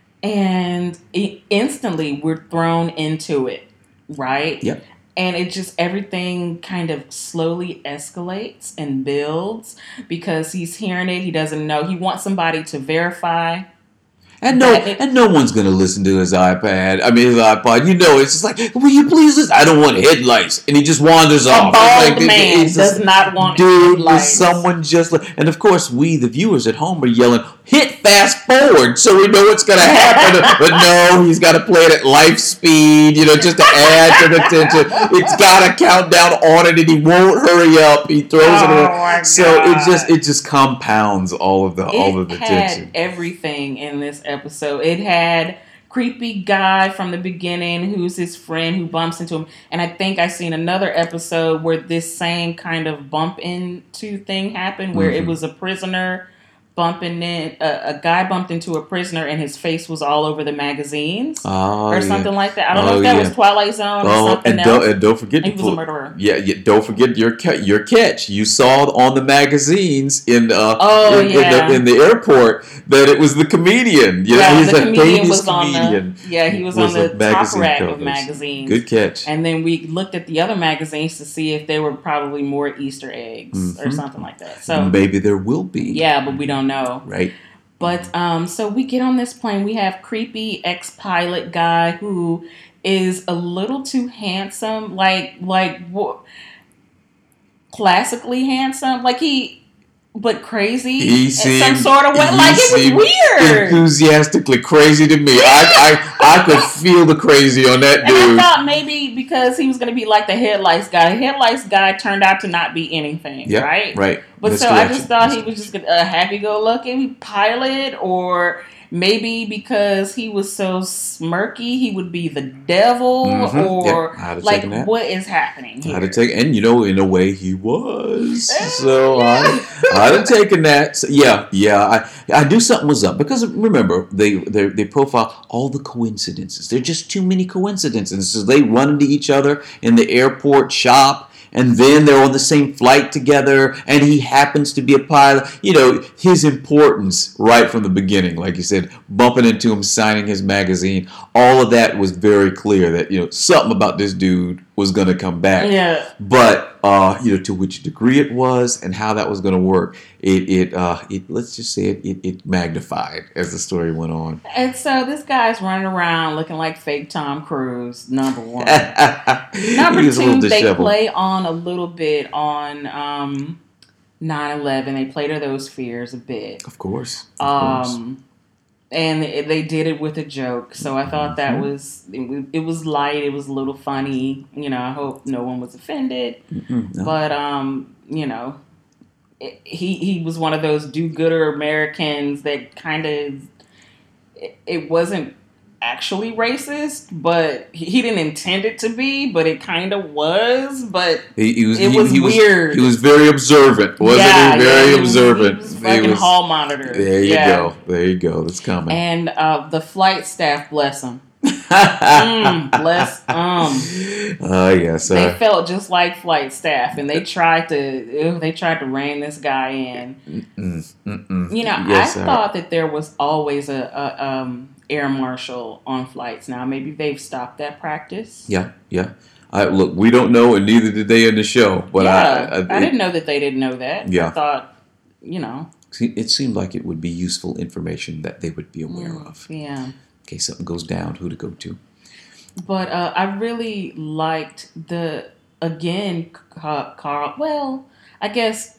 And it, instantly we're thrown into it, right? Yep. And it just, everything kind of slowly escalates and builds because he's hearing it. He doesn't know. He wants somebody to verify. And no, That it- and no one's gonna listen to his iPad. I mean, his iPod. You know, it's just like, will you please listen? I don't want headlights, and he just wanders A off. bald It's like, man it's just- does not want dude, headlights. was someone just like, and of course, we the viewers at home are yelling, "Hit fast forward," so we know what's gonna happen. But no, he's got to play it at life speed, you know, just to add to the tension. It's got a countdown on it, and he won't hurry up. He throws Oh it my in, so it God. just it just compounds all of the all It of the had tension. everything in this episode. It had creepy guy from the beginning who's his friend who bumps into him. And I think I seen another episode where this same kind of bump into thing happened where Mhm. it was a prisoner bumping in, a, a guy bumped into a prisoner and his face was all over the magazines Oh, or yeah. something like that. I don't know Oh, if that yeah. was Twilight Zone or Oh, something and else. don't, and don't forget He to was a put- murderer. Yeah, yeah, don't forget your ca- your catch. You saw on the magazines in uh Oh, in, yeah. in, the, in the airport that it was the comedian. You know, Yeah, he's the a comedian famous was on comedian. the yeah he was, was on a the top magazine rack covers. of magazines. Good catch. And then we looked at the other magazines to see if there were probably more Easter eggs or Mhm. something like that. So Maybe there will be. yeah, but we don't know. Right. But um, so we get on this plane. We have creepy ex-pilot guy who is a little too handsome, like like wh- classically handsome, like he. But crazy He in seemed some sort of way. he Like it seemed was weird. enthusiastically crazy to me. I, I I could feel the crazy on that And I dude. thought maybe because he was going to be like the headlights guy. The headlights guy turned out to not be anything, Yeah. right? Right. But so I just Misdirection. thought he was just a happy-go-lucky pilot, or maybe because he was so smirky, he would be the devil, Mhm. or Yeah, I'd have like taken that. what is happening here? I'd have taken, and you know, in a way, he was. So Yeah. I, I'd have taken that. So, yeah, yeah. I, I knew something was up because remember, they, they they profile all the coincidences. There are just too many coincidences. So they run into each other in the airport shop. And then they're on the same flight together, and he happens to be a pilot. You know, his importance right from the beginning, like you said, bumping into him, signing his magazine, all of that was very clear that, you know, something about this dude was going to come back. Yeah. But, uh, you know, to which degree it was and how that was going to work, it, it, uh, it, let's just say it, it, it magnified as the story went on. And so this guy's running around looking like fake Tom Cruise, number one. He Number was a little two, they disheveled. play on a little bit on um, nine eleven. They play to those fears a bit. Of course. Of course. Um, and they, they did it with a joke. So I thought that Mhm. was, it was, it was light. It was a little funny. You know, I hope no one was offended. Mm-mm, no. But, um, you know, it, he, he was one of those do-gooder Americans that kind of, it, it wasn't actually racist, but he, he didn't intend it to be, but it kind of was. But He, he was, it he, was he was, weird. He was very observant, wasn't yeah, he? Very yeah, he was- observant. He was, He fucking was- hall monitor. there you yeah. go. There you go. That's coming. And uh, the flight staff, bless them. mm, bless them. Oh yes. They Uh, felt just like flight staff, and they tried to ew, they tried to rein this guy in. mm, mm, mm. You know, Yes, I uh, thought that there was always a, a um, air marshal on flights. Now maybe they've stopped that practice. Yeah, yeah. I, look, we don't know, and neither did they in the show. But yeah, I, I, I it, didn't know that they didn't know that. Yeah. I thought, you know, it seemed like it would be useful information that they would be aware mm, of yeah. in case something goes down. Who to go to? But uh, I really liked the again, Ca- Carl. Well, I guess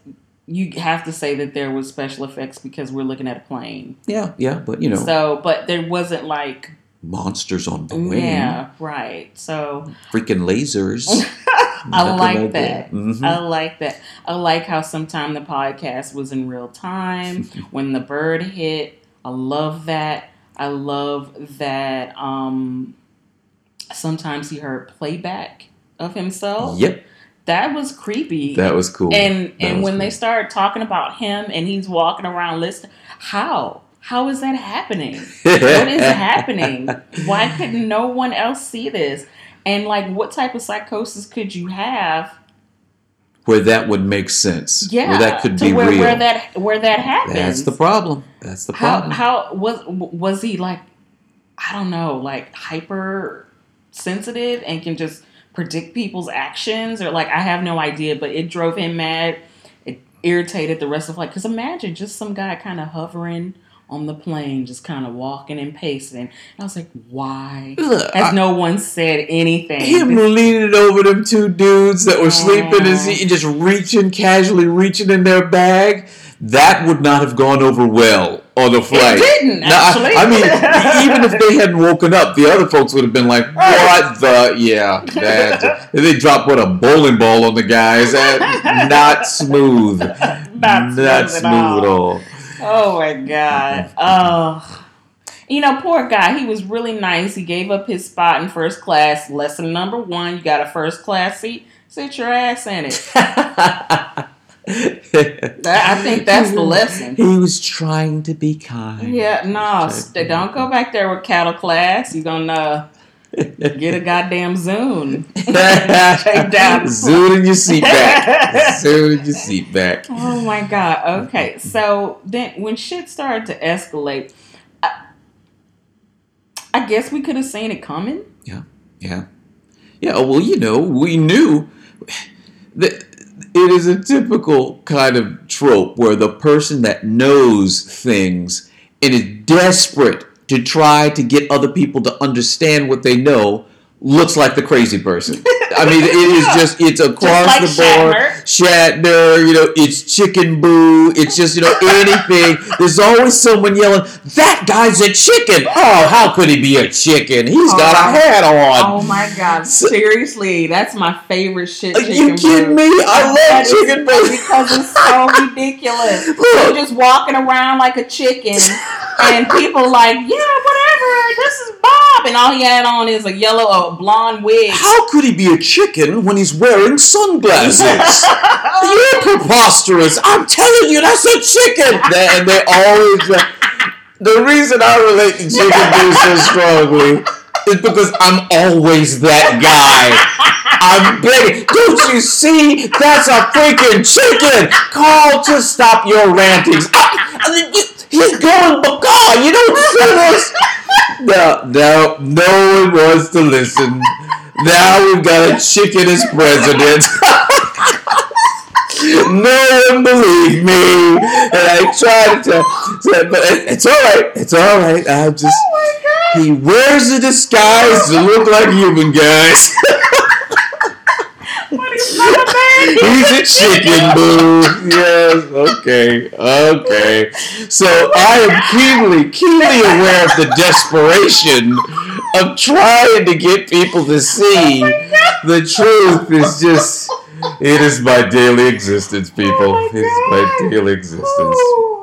you have to say that there was special effects because we're looking at a plane. Yeah, yeah, but you know. So, but there wasn't like monsters on the wing. Yeah, right. So freaking lasers. I like that. Mm-hmm. I like that. I like how sometime the podcast was in real time when the bird hit. I love that. I love that. Um, sometimes he heard playback of himself. Yep. That was creepy. That was cool. And that and when cool. they started talking about him and he's walking around listening, how? How is that happening? What is happening? Why couldn't no one else see this? And like, what type of psychosis could you have where that would make sense? Yeah, where that could to be where, real. Where that where that happens. That's the problem. That's the problem. How how was was he like? I don't know, like hyper sensitive and can just predict people's actions, or like I have no idea, but it drove him mad. It irritated the rest of like, because imagine just some guy kind of hovering on the plane, just kind of walking and pacing. And I was like, why Look, has I, no one said anything? Him This, leaning over them two dudes that were sleeping in his seat and just reaching, casually reaching in their bag. That would not have gone over well on the flight. It didn't, now, actually. I, I mean, even if they hadn't woken up, the other folks would have been like, what the? Yeah. That, they dropped, what, a bowling ball on the guys. That, not smooth. Not not smooth at smooth all. at all. Oh, my God. Oh. You know, poor guy. He was really nice. He gave up his spot in first class. Lesson number one, you got a first class seat, sit your ass in it. I think that's the lesson. He was trying to be kind. Yeah, no, st- don't go back there with cattle class. You're going to get a goddamn Zune. Take down. Zune in your seat back. Zune in your seat back. Oh, my God. Okay, so then when shit started to escalate, I, I guess we could have seen it coming. Yeah, yeah. Yeah, well, you know, we knew that it is a typical kind of trope where the person that knows things and is desperate to try to get other people to understand what they know looks like the crazy person. I mean, it is just, it's across just like the board. Shatner. Shatner, you know, it's Chicken Boo. It's just, you know, anything. There's always someone yelling, that guy's a chicken. Oh, how could he be a chicken? He's got a hat on. Oh, my God. Seriously, that's my favorite shit. Are Chicken you kidding Boo. me? I love That is- Chicken Boo. Because it's so ridiculous. Look. You're just walking around like a chicken, and people like, yeah, whatever, this is Bob. And all he had on is a yellow or blonde wig. How could he be a chicken when he's wearing sunglasses? You're preposterous. I'm telling you, that's a chicken. And they always... Uh, the reason I relate to Chicken Boo so strongly is because I'm always that guy. I'm begging. Don't you see? That's a freaking chicken. Carl, just stop your rantings. I, I mean, he's going macaw. You don't see this? No, no, no one wants to listen. Now we've got a chicken as president. No one believed me, and I tried to tell, but it's all right. It's all right. I just Oh he wears a disguise to look like human guys. What is that, man? He's a chicken, Boo. Yes. Okay. Okay. So I am keenly, keenly aware of the desperation of trying to get people to see the truth. Is just. It is my daily existence, people. Oh my it is my daily existence.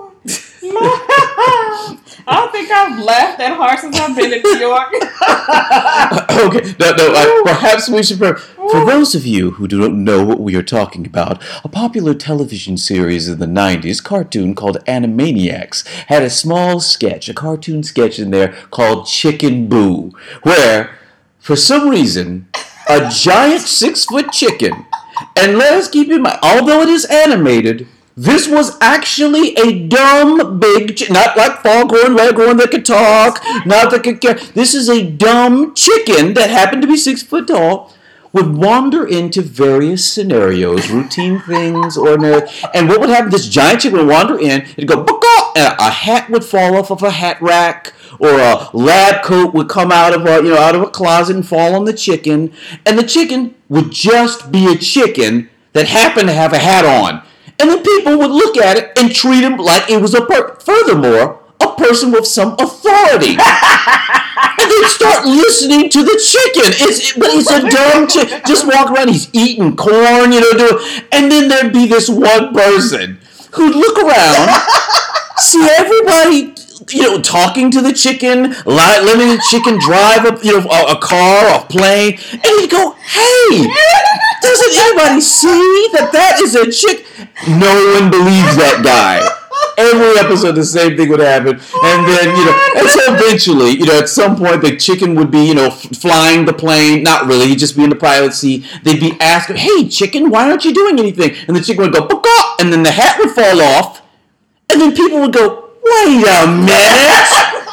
I don't think I've laughed that hard since I've been in New York. Okay, no, no. I, perhaps we should. For those of you who do not know what we are talking about, a popular television series in the nineties, cartoon called Animaniacs, had a small sketch, a cartoon sketch in there called Chicken Boo, where, for some reason, a giant six-foot chicken. And let us keep in mind, although it is animated, this was actually a dumb big, chi- not like Foghorn Leghorn that could talk, not that could care. This is a dumb chicken that happened to be six foot tall, would wander into various scenarios, routine things, ordinary. And what would happen? This giant chicken would wander in, it'd go, "Buck-aw," and a hat would fall off of a hat rack, or a lab coat would come out of a, you know, out of a closet and fall on the chicken, and the chicken would just be a chicken that happened to have a hat on. And then people would look at it and treat him like it was a per- furthermore, a person with some authority. And they'd start listening to the chicken. It's, but he's a dumb chicken. Just walk around, he's eating corn, you know, doing, and then there'd be this one person who'd look around, see everybody, you know, talking to the chicken, letting the chicken drive a, you know, a, a car, a plane, and he'd go, "Hey, doesn't anybody see that that is a chick?" No one believes that guy. Every episode, the same thing would happen, and then you know, and so eventually, you know, at some point, the chicken would be, you know, f- flying the plane. Not really, he'd just be in the pilot seat. They'd be asking, "Hey, chicken, why aren't you doing anything?" And the chicken would go, "Baka," and then the hat would fall off, and then people would go, "Wait a minute,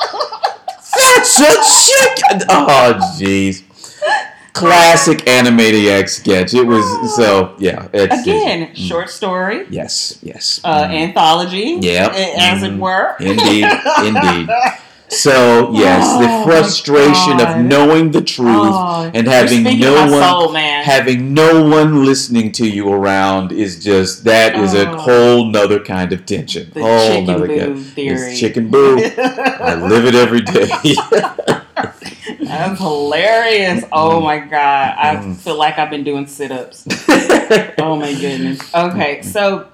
that's a chicken!" Oh, jeez. Classic Animaniac sketch. It was so yeah. It's, Again, it's, short story. Yes, yes. Uh, mm. Anthology. Yep. As it were. Indeed, indeed. So yes, Oh, the frustration of knowing the truth oh, and having no my one, soul, man. having no one listening to you around is just that is a Oh. whole nother kind of tension. The whole chicken nother boo kind- theory. It's chicken boo. I live it every day. That's hilarious. Oh my god. I Mm. feel like I've been doing sit-ups. Oh my goodness. Okay, so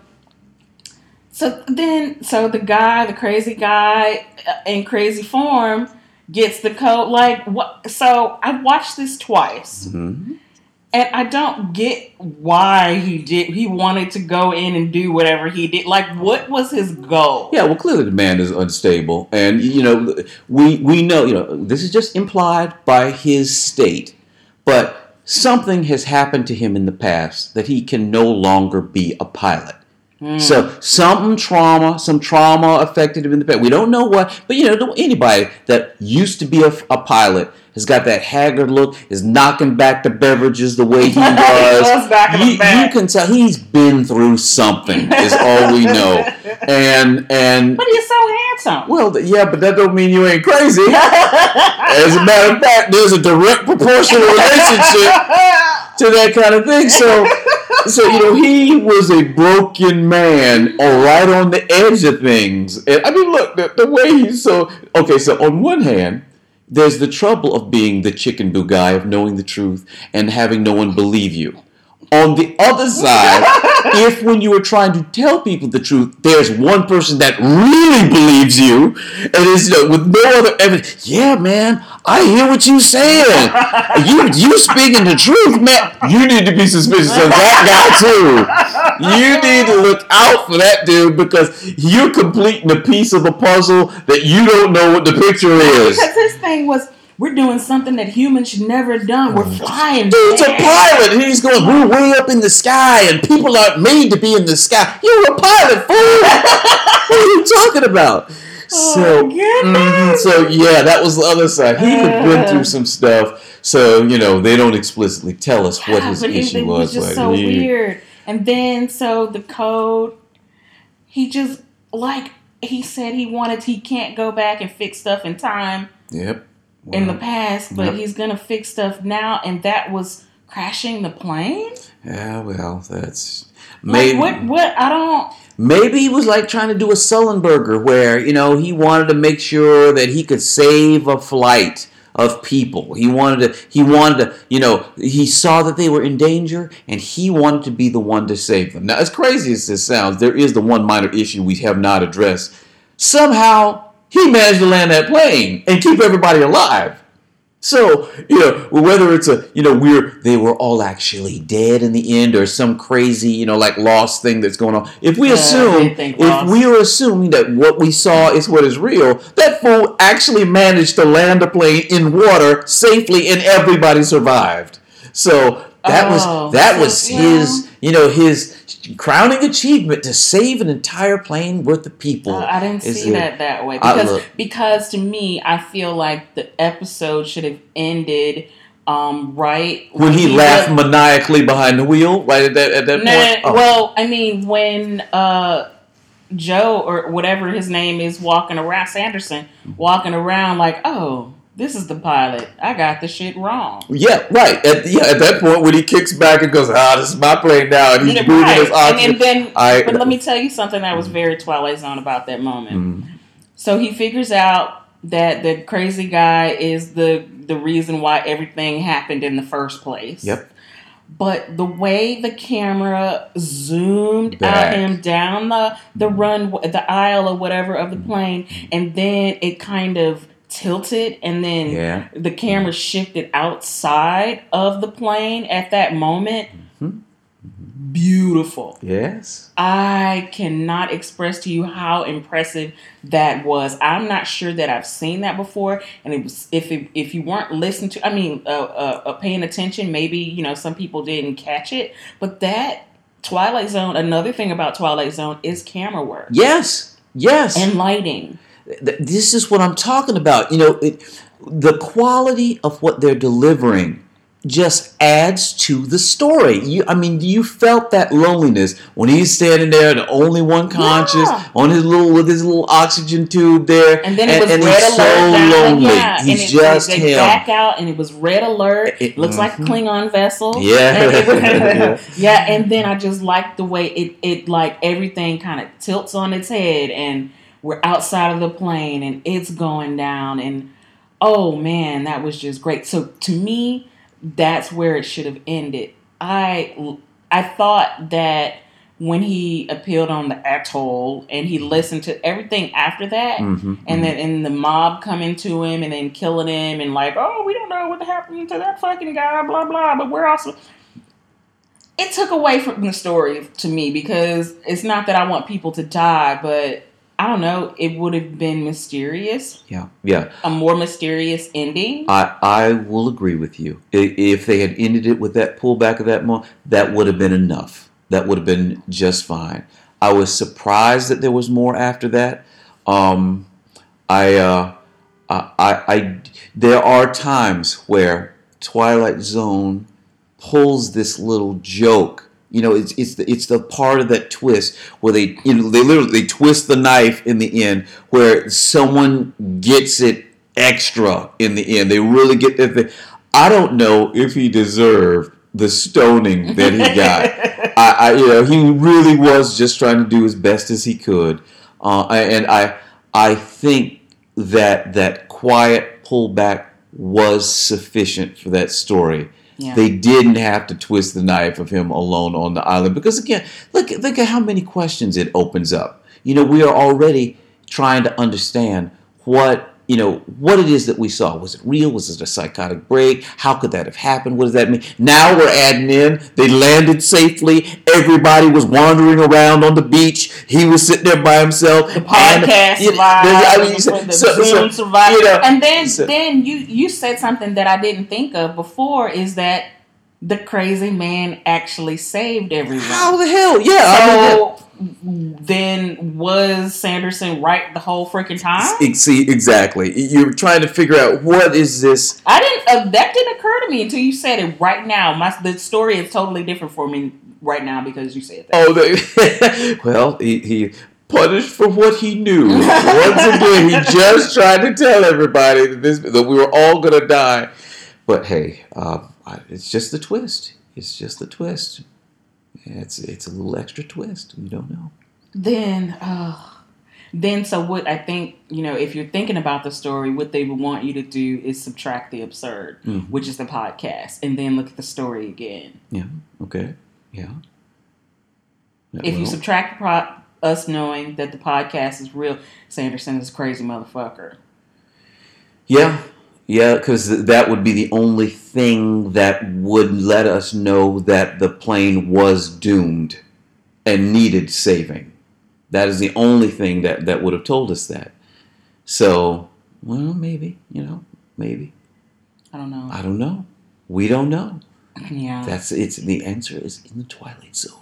so then so the guy, the crazy guy uh, in crazy form gets the code. Like what? So I watched this twice. Mhm. And I don't get why he did. He wanted to go in and do whatever he did. Like, what was his goal? Yeah, well, clearly the man is unstable, and you know, we we know, you know, this is just implied by his state, but something has happened to him in the past that he can no longer be a pilot. Mm. So some trauma, some trauma affected him in the past. We don't know what, but you know, anybody that used to be a, a pilot has got that haggard look, is knocking back the beverages the way he was. was knocking you, them back. you can tell he's been through something. Is all we know. And and But he's so handsome. well, yeah, but that don't mean you ain't crazy. As a matter of fact, there's a direct proportional relationship to that kind of thing. So, so you know, he was a broken man, or right on the edge of things. And I mean, look, the, the way he's so okay. So on one hand, there's the trouble of being the chicken boo guy, of knowing the truth and having no one believe you. On the other side, if when you are trying to tell people the truth, there's one person that really believes you, and is, you know, with no other evidence, yeah, man, I hear what you're saying. You you speaking the truth, man. You need to be suspicious of that guy too. You need to look out for that dude, because you're completing a piece of a puzzle that you don't know what the picture is. Because his thing was, we're doing something that humans should never have done. We're flying. Dude's a man. pilot, and he's going, we're way up in the sky, and people aren't made to be in the sky. You're a pilot, fool! What are you talking about? So, Oh, goodness. mhm, so yeah, that was the other side. He had been through some stuff, so you know they don't explicitly tell us what Yeah, his but it, issue it was. was just but so he- weird. And then, so the code, he just, like, he said he wanted, he can't go back and fix stuff in time Yep. in the Wow. past, but Yep. he's going to fix stuff now, and that was crashing the plane? Yeah, well, that's Like, maybe. what, what, I don't, Maybe he was like trying to do a Sullenberger, where you know he wanted to make sure that he could save a flight of people. He wanted to. He wanted to. You know, he saw that they were in danger, and he wanted to be the one to save them. Now, as crazy as this sounds, there is the one minor issue we have not addressed. Somehow, he managed to land that plane and keep everybody alive. So, you know, whether it's a, you know, we're, they were all actually dead in the end, or some crazy, you know, like lost thing that's going on. If we Uh, assume, I think if Lost. we are assuming that what we saw is what is real, that fool actually managed to land a plane in water safely, and everybody survived. So that Oh, was, that so, was yeah. his, you know, his crowning achievement, to save an entire plane worth of people. Uh, I didn't Is see it- that that way, I because look- because to me, I feel like the episode should have ended um, right When he laughed was- maniacally behind the wheel, right at that at that Nah, point. Oh. Well, I mean, when uh, Joe or whatever his name is walking around, Sanderson walking around like, oh, this is the pilot. I got the shit wrong. Yeah, right. At, yeah, at that point when he kicks back and goes, ah, this is my plane now, and he's Yeah, breathing right. his And, oxygen. and then, I- but let me tell you something that was very Twilight Zone about that moment. Mm. So he figures out that the crazy guy is the the reason why everything happened in the first place. Yep. But the way the camera zoomed Back. out him down the the run, the aisle or whatever of the plane, and then it kind of tilted, and then Yeah. the camera shifted outside of the plane at that moment. Mhm. Beautiful. Yes. I cannot express to you how impressive that was. I'm not sure that I've seen that before, and it was if it, if you weren't listening to, I mean, uh, uh, uh, paying attention, maybe you know some people didn't catch it, but that Twilight Zone. Another thing about Twilight Zone is camera work Yes. Yes. and lighting. Th- this is what I'm talking about. You know, it, the quality of what they're delivering just adds to the story. You, I mean, you felt that loneliness when he's standing there, the only one conscious, Yeah. on his little with his little oxygen tube there, And then it was and red he's alert. so down, lonely. Yeah, He's and it, just they him. back out, and it was red alert. It- Looks like a mhm. Klingon vessel. Yeah. And it was- Yeah. yeah. And then I just like the way it, it like everything kind of tilts on its head, and we're outside of the plane, and it's going down, and oh man, that was just great. So to me, that's where it should have ended. I I thought that when he appealed on the atoll and he listened to everything after that, Mhm, and then and the mob coming to him and then killing him and like, oh, we don't know what happened to that fucking guy, blah blah. But we're also, it took away from the story to me, because it's not that I want people to die, but I don't know, it would have been mysterious, yeah, yeah. a more mysterious ending. I I will agree with you. I- If they had ended it with that pullback of that moment, that would have been enough. That would have been just fine. I was surprised that there was more after that. Um, I, uh, I, I, I, there are times where Twilight Zone pulls this little joke. You know, it's it's the it's the part of that twist where they you know they literally they twist the knife in the end, where someone gets it extra in the end. They really get that thing. I don't know if he deserved the stoning that he got. I, I you know he really was just trying to do as best as he could, uh, and I I think that that quiet pullback was sufficient for that story. Yeah. They didn't have to twist the knife of him alone on the island, because again, look look at how many questions it opens up. You know, we are already trying to understand what you know what it is that we saw. Was it real? Was it a psychotic break? How could that have happened? What does that mean? Now we're adding in they landed safely. Everybody was wandering around on the beach. He was sitting there by himself. The podcast And, you know, survived. I mean, the so, the so, Zoom so, survived. you know, and then, so- then you you said something that I didn't think of before, is that the crazy man actually saved everyone. how the hell? Yeah. I mean, So then was Sanderson right the whole freaking time? Ex- See, exactly. You're trying to figure out what is this. I didn't. Uh, that didn't occur to me until you said it right now. My the story is totally different for me right now because you said that. Oh, the, well, he, he punished for what he knew. Once again, he just tried to tell everybody that this that we were all gonna die. But hey, uh, it's just the twist. It's just the twist. It's it's a little extra twist. You don't know. Then, uh, then so what I think, you know, if you're thinking about the story, what they would want you to do is subtract the absurd, Mhm. which is the podcast, and then look at the story again. Yeah. Okay. Yeah. If you Well, subtract pro- us knowing that the podcast is real, Sanderson is a crazy motherfucker. Yeah, yeah, because th- that would be the only thing that would let us know that the plane was doomed and needed saving. That is the only thing that, that would have told us that. So, well, maybe, you know, maybe. I don't know. I don't know. We don't know. yeah. That's it's the answer is in the Twilight Zone.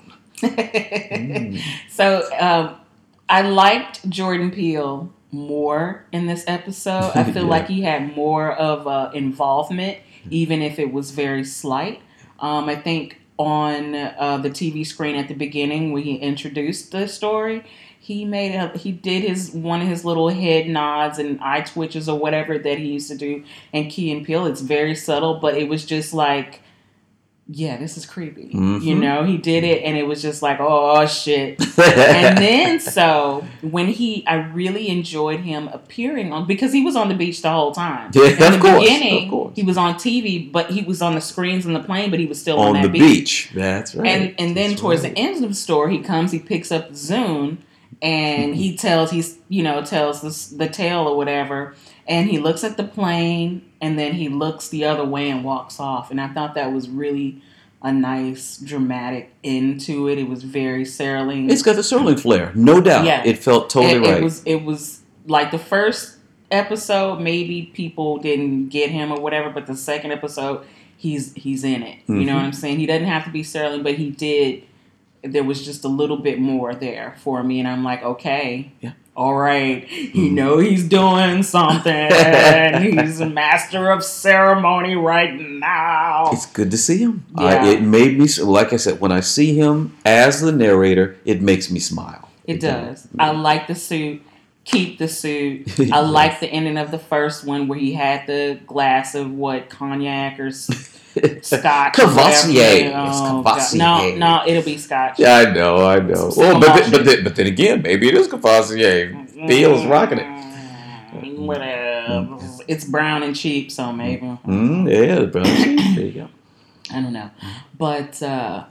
Mm. So um, I liked Jordan Peele more in this episode. I feel Yeah. like he had more of uh, involvement, even if it was very slight. Um, I think on uh, the T V screen at the beginning when he introduced the story, he made a, he did his one of his little head nods and eye twitches or whatever that he used to do in Key and Peele. It's very subtle, but it was just like, yeah, this is creepy. Mm-hmm. You know, he did it and it was just like, oh shit. And then so when he, I really enjoyed him appearing on, because he was on the beach the whole time. Yeah, In the of course, beginning, of course. he was on T V, but he was on the screens in the plane, but he was still on, On that the beach. That's right. And and then That's towards right. the end of the story, he comes, he picks up Zune, and he tells he's you know tells this, the tale or whatever, and he looks at the plane, and then he looks the other way and walks off. And I thought that was really a nice dramatic end to it. It was very Serling. It's got the Serling flair, no doubt. Yeah. It felt totally it, right. It was it was like the first episode, maybe people didn't get him or whatever, but the second episode, he's he's in it. You know Mhm. what I'm saying? He doesn't have to be Serling, but he did. There was just a little bit more there for me, and I'm like, okay, Yeah. all right, you Mhm. know he's doing something. He's a master of ceremony right now. It's good to see him. Yeah. I, it made me, like I said, when I see him as the narrator, it makes me smile. It does. I like the suit. Keep the suit. I like the ending of the first one where he had the glass of what, cognac or s- scotch. or Cavassier. whatever. It's Oh, Cavassier. God. No, no, it'll be scotch. Yeah, I know, I know. Some Well, but, emotion. then, but, then, but then again, maybe it is Cavassier. Beal's rocking it. Mm, Whatever. It's brown and cheap, so maybe. Mm, yeah, bro. There you go. I don't know. But uh,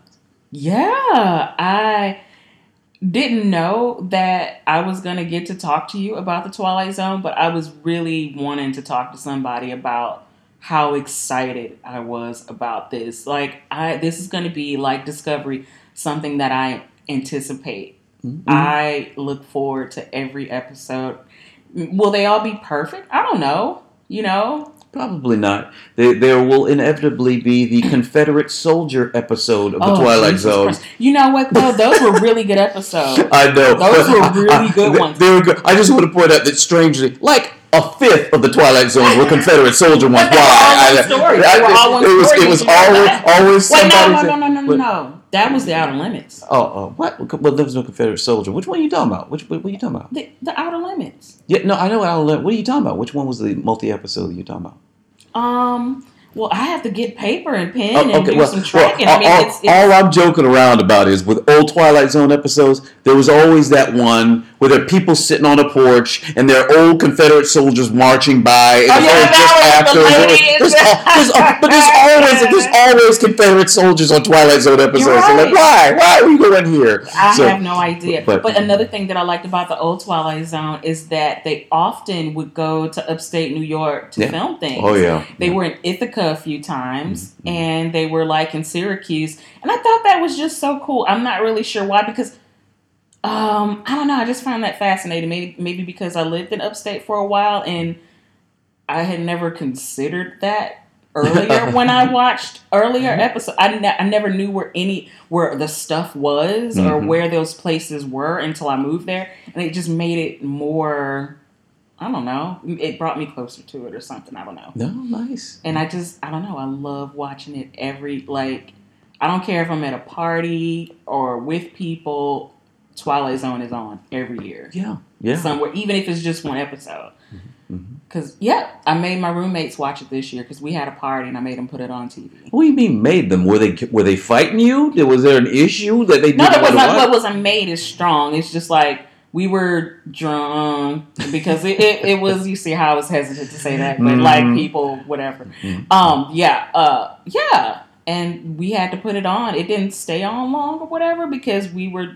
yeah, I didn't know that I was going to get to talk to you about the Twilight Zone, but I was really wanting to talk to somebody about how excited I was about this. Like, I this is going to be like Discovery, something that I anticipate. Mhm. I look forward to every episode. Will they all be perfect? I don't know. You know? Probably not. There, there will inevitably be the Confederate soldier episode of the Oh, Twilight Jesus Zone. Christ. You know what, though? Those were really good episodes. I know. Those were really I- good they- ones. They were good. I just want to point out that strangely, like a fifth of the Twilight Zone were Confederate soldier ones. But they were all Why? one I- story. I- They were all one it was, story. It was Did you know always, that? always Wait, no, somebody. no, said- no, no, no, no, What? no. That was the Outer Limits. Oh, oh, what? Well, there was no Confederate soldier. Which one are you talking about? Which what, what are you talking about? The, the Outer Limits. Yeah, no, I know. I'll let- What are you talking about? Which one was the multi-episode that you're talking about? Um. Well, I have to get paper and pen Oh, and okay, do well, some well, tracking. all, I mean, all- it's, it's all I'm joking around about is with old Twilight Zone episodes, there was always that one where there are people sitting on a porch and there are old Confederate soldiers marching by. And Oh, it's yeah, always just that was after. the There's, ladies. there's al- there's al- but there's always there's always Confederate soldiers on Twilight Zone episodes. You're So like, right. why? Why are we going here? I So- have no idea. but- But, another thing that I liked about the old Twilight Zone is that they often would go to upstate New York to Yeah. film things. Oh yeah. They were in Ithaca a few times, Mhm. and they were like in Syracuse, and I thought that was just so cool. I'm not really sure why, because um, I don't know. I just found that fascinating. Maybe maybe because I lived in upstate for a while, and I had never considered that earlier when I watched earlier episodes. I, ne- I never knew where any where the stuff was or Mhm. where those places were until I moved there, and it just made it more. I don't know. It brought me closer to it or something. I don't know. No, nice. And I just, I don't know. I love watching it every, like, I don't care if I'm at a party or with people. Twilight Zone is on every year. Yeah, yeah. Somewhere, even if it's just one episode. Mhm. Because, yeah, I made my roommates watch it this year because we had a party and I made them put it on T V. What do you mean made them? Were they were they fighting you? There- Was there an issue that they No, didn't that was want to not watch? what wasn't made is strong. It's just like we were drunk because it, it, it was. You see how I was hesitant to say that, but Mhm. like people, whatever. Mhm. Um, yeah, uh, yeah, and we had to put it on. It didn't stay on long or whatever because we were.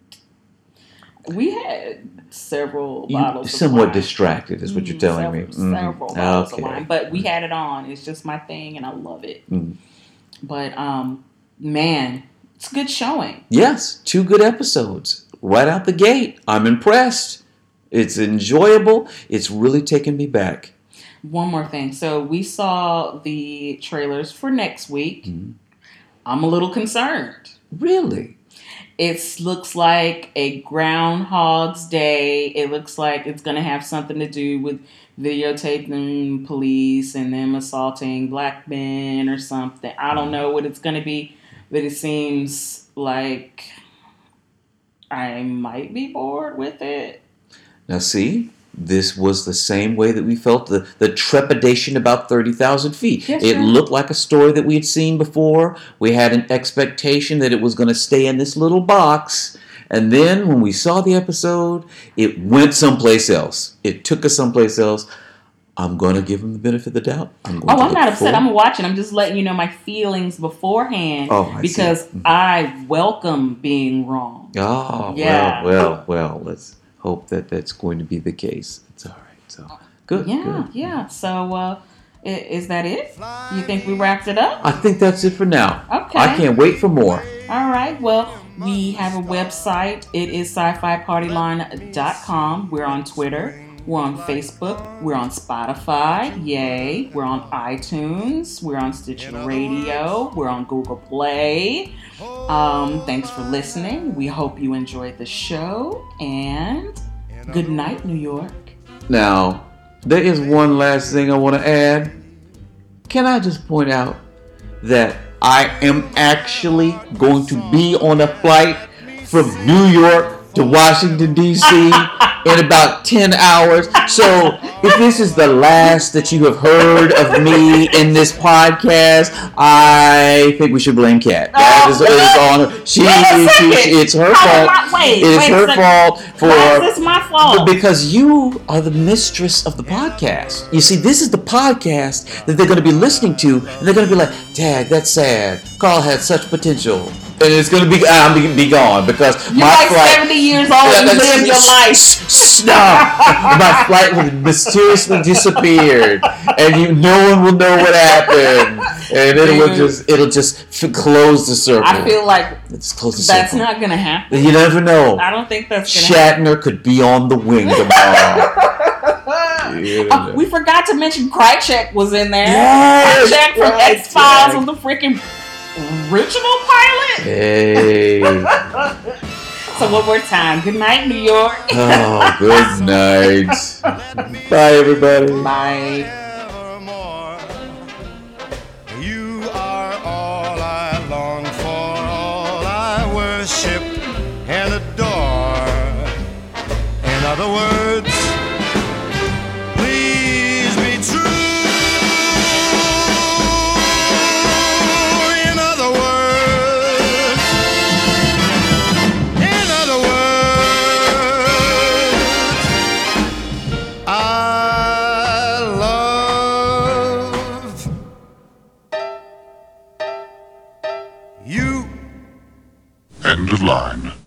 We had several You bottles. somewhat of wine. distracted, is what you're Mm, telling several, me. Mhm. Several bottles Okay. of wine, but we had it on. It's just my thing, and I love it. Mm. But um, man, it's a good showing. Yes, two good episodes right out the gate. I'm impressed. It's enjoyable. It's really taken me back. One more thing. So we saw the trailers for next week. Mhm. I'm a little concerned. Really? It looks like a Groundhog's Day. It looks like it's going to have something to do with videotaping police and them assaulting black men or something. I don't know what it's going to be, but it seems like I might be bored with it. Now, see, this was the same way that we felt the, the trepidation about thirty thousand feet. Yes, it sure. looked like a story that we had seen before. We had an expectation that it was going to stay in this little box. And then when we saw the episode, it went someplace else. It took us someplace else. I'm going to give him the benefit of the doubt. I'm going Oh, to I'm look not upset. forward. I'm going to watch it. I'm just letting you know my feelings beforehand Oh, I see. because Mhm. I welcome being wrong. Oh, Yeah. well, well, well. Let's hope that that's going to be the case. It's all right. So, good. Yeah, good. yeah. So, uh, i- is that it? You think we wrapped it up? I think that's it for now. Okay. I can't wait for more. All right. Well, we have a website. It is sci fi party line dot com. We're on Twitter. We're on Facebook. We're on Spotify. Yay. We're on iTunes. We're on Stitcher Radio. We're on Google Play. Um, thanks for listening. We hope you enjoyed the show. And good night, New York. Now, there is one last thing I want to add. Can I just point out that I am actually going to be on a flight from New York to Washington, D C in about ten hours. So if this is the last that you have heard of me in this podcast, I think we should blame Kat. That is, is on her. She, Wait a she, second. it's her How fault. am I- wait, it is wait a her second. fault for... Why is this my fault? Because you are the mistress of the podcast. You see, this is the podcast that they're going to be listening to, and they're going to be like, "Dad, that's sad. Carl had such potential." And it's going to be, I'm be, be gone because You're my like flight... seventy years old and that's- live your life. Stop! My flight would mysteriously disappeared, and you, no one will know what happened, and it will Dude. just, it'll just f- close the circle. I feel like Let's close the that's circle. not going to happen. You never know. I don't think that's going to happen. Shatner could be on the wing tomorrow. Oh, we forgot to mention Krychek was in there. Yes, Krychek from Krychek. X Files was the freaking original pilot. Hey. So one more time. Good night, New York. Oh, good night. Bye, everybody. Bye.